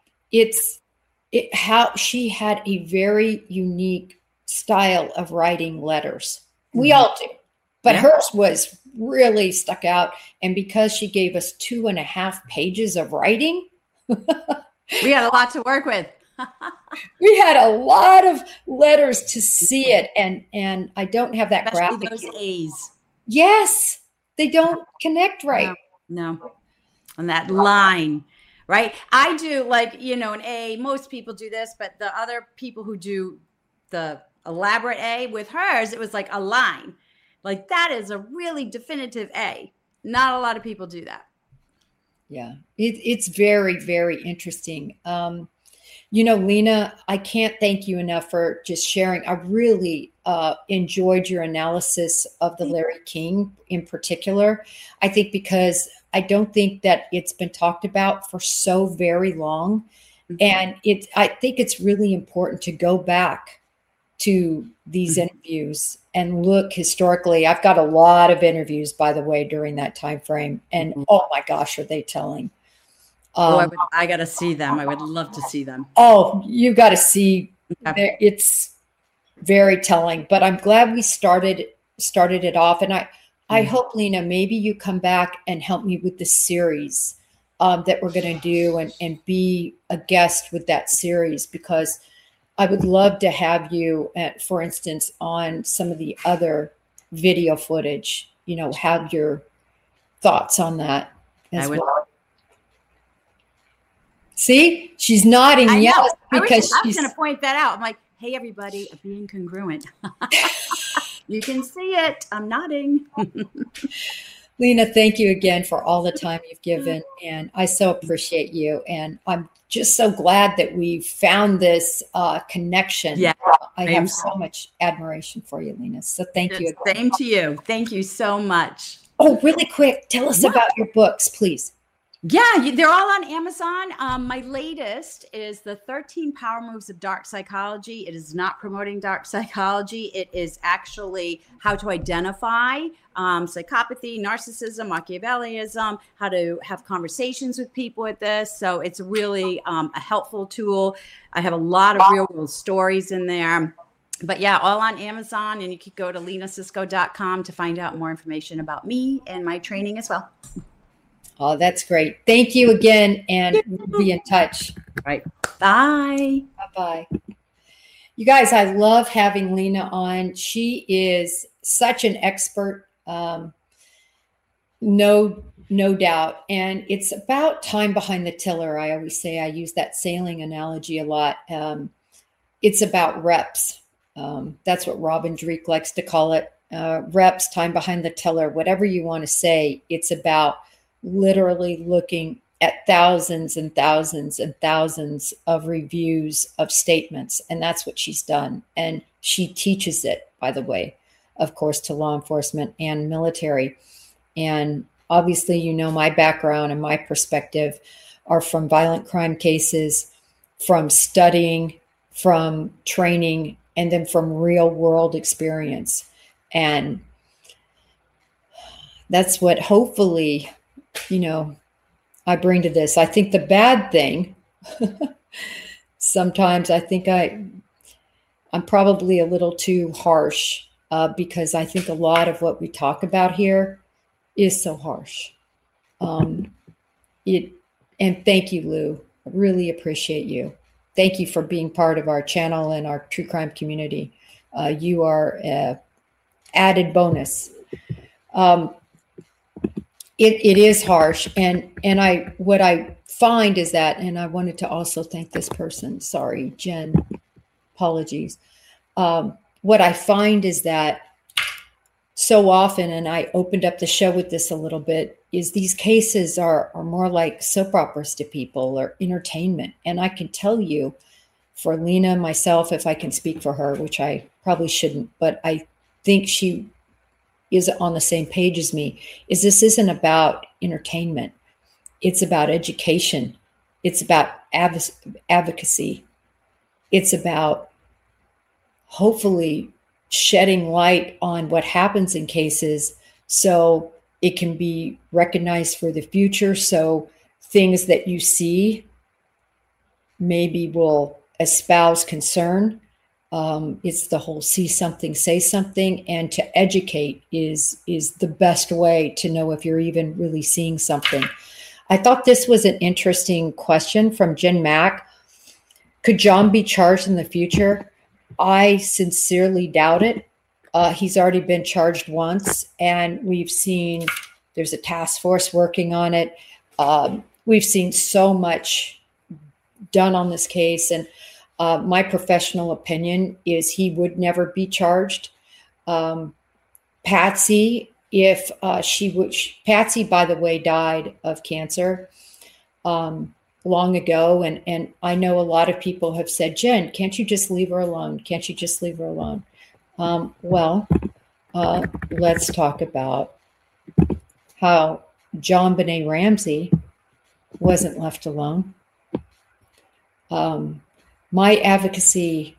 How she had a very unique style of writing letters. We all do, but hers was really stuck out. And because she gave us 2.5 pages of writing, we had a lot to work with. We had a lot of letters to see it. And I don't have that graphic. Those A's. Yes. They don't connect right. No. On that line, right? I do like, an A, most people do this, but the other people who do the elaborate A, with hers, it was like a line. Like that is a really definitive A. Not a lot of people do that. Yeah, it's very, very interesting. Lena, I can't thank you enough for just sharing. I really enjoyed your analysis of the Larry King in particular. I think because I don't think that it's been talked about for so very long. And I think it's really important to go back to these interviews and look historically. I've got a lot of interviews, by the way, during that time frame. And oh my gosh, are they telling? I got to see them. I would love to see them. Oh, you got to see. It's very telling. But I'm glad we started it off. And I hope, Lena, maybe you come back and help me with the series that we're going to do and be a guest with that series, because I would love to have you, for instance, on some of the other video footage, have your thoughts on that as well. See, she's nodding yes because I was going to point that out. I'm like, hey, everybody, being congruent. You can see it. I'm nodding. Lena, thank you again for all the time you've given. And I so appreciate you. And I'm just so glad that we found this connection. Yeah, I have so much admiration for you, Lena. So thank you. Same to you. Thank you so much. Oh, really quick. Tell us about your books, please. Yeah, they're all on Amazon. My latest is the 13 Power Moves of Dark Psychology. It is not promoting dark psychology. It is actually how to identify psychopathy, narcissism, Machiavellianism, how to have conversations with people with this. So it's really a helpful tool. I have a lot of real world stories in there. But yeah, all on Amazon. And you could go to lenasisco.com to find out more information about me and my training as well. Oh, that's great. Thank you again, and we'll be in touch. All right. Bye. Bye-bye. You guys, I love having Lena on. She is such an expert, no doubt. And it's about time behind the tiller. I always say, I use that sailing analogy a lot. It's about reps. That's what Robin Dreek likes to call it. Reps, time behind the tiller, whatever you want to say. It's about literally looking at thousands and thousands and thousands of reviews of statements. And that's what she's done. And she teaches it, by the way, of course, to law enforcement and military. And obviously, my background and my perspective are from violent crime cases, from studying, from training, and then from real world experience. And that's what hopefully I bring to this. I think the bad thing, sometimes I think I'm probably a little too harsh because I think a lot of what we talk about here is so harsh. And thank you, Lou. I really appreciate you. Thank you for being part of our channel and our true crime community. You are an added bonus. It is harsh. And what I find is that, and I wanted to also thank this person. Sorry, Jen, apologies. What I find is that so often, and I opened up the show with this a little bit, is these cases are more like soap operas to people or entertainment. And I can tell you, for Lena, myself, if I can speak for her, which I probably shouldn't, but I think she is on the same page as me, is this isn't about entertainment. It's about education. It's about advocacy. It's about hopefully shedding light on what happens in cases so it can be recognized for the future. So things that you see maybe will espouse concern. It's the whole see something, say something, and to educate is the best way to know if you're even really seeing something. I thought this was an interesting question from Jen Mack. Could John be charged in the future? I sincerely doubt it. He's already been charged once, and we've seen There's a task force working on it. We've seen so much done on this case, and my professional opinion is he would never be charged. Patsy, if Patsy, by the way, died of cancer long ago, and I know a lot of people have said, Jen, can't you just leave her alone? Can't you just leave her alone? Let's talk about how JonBenét Ramsey wasn't left alone. My advocacy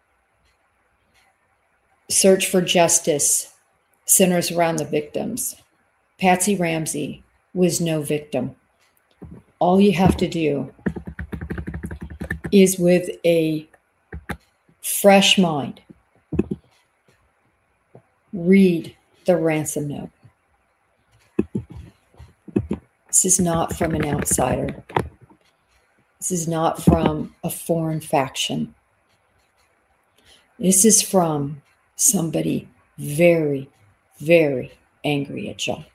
search for justice centers around the victims. Patsy Ramsey was no victim. All you have to do is, with a fresh mind, read the ransom note. This is not from an outsider. This is not from a foreign faction. This is from somebody very, very angry at John.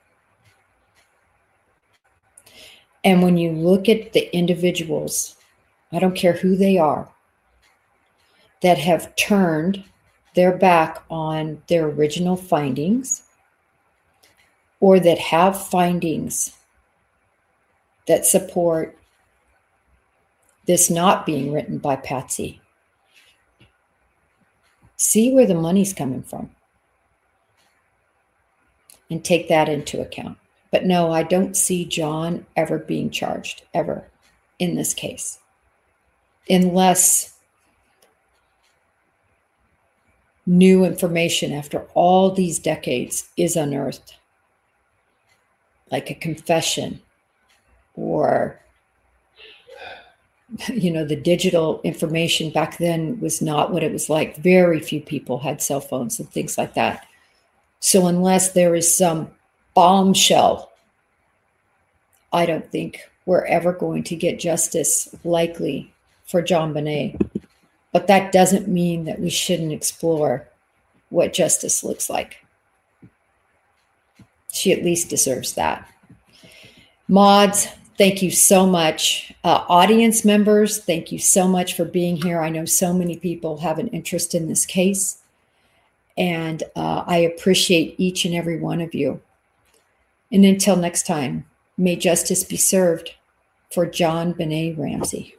And when you look at the individuals, I don't care who they are, that have turned their back on their original findings, or that have findings that support this not being written by Patsy, see where the money's coming from and take that into account. But no, I don't see John ever being charged, ever, in this case, unless new information after all these decades is unearthed, like a confession, or the digital information back then was not what it was like. Very few people had cell phones and things like that. So unless there is some bombshell, I don't think we're ever going to get justice, likely, for JonBenét. But that doesn't mean that we shouldn't explore what justice looks like. She at least deserves that. Mods, thank you so much. Audience members, thank you so much for being here. I know so many people have an interest in this case, and I appreciate each and every one of you. And until next time, may justice be served for JonBenét Ramsey.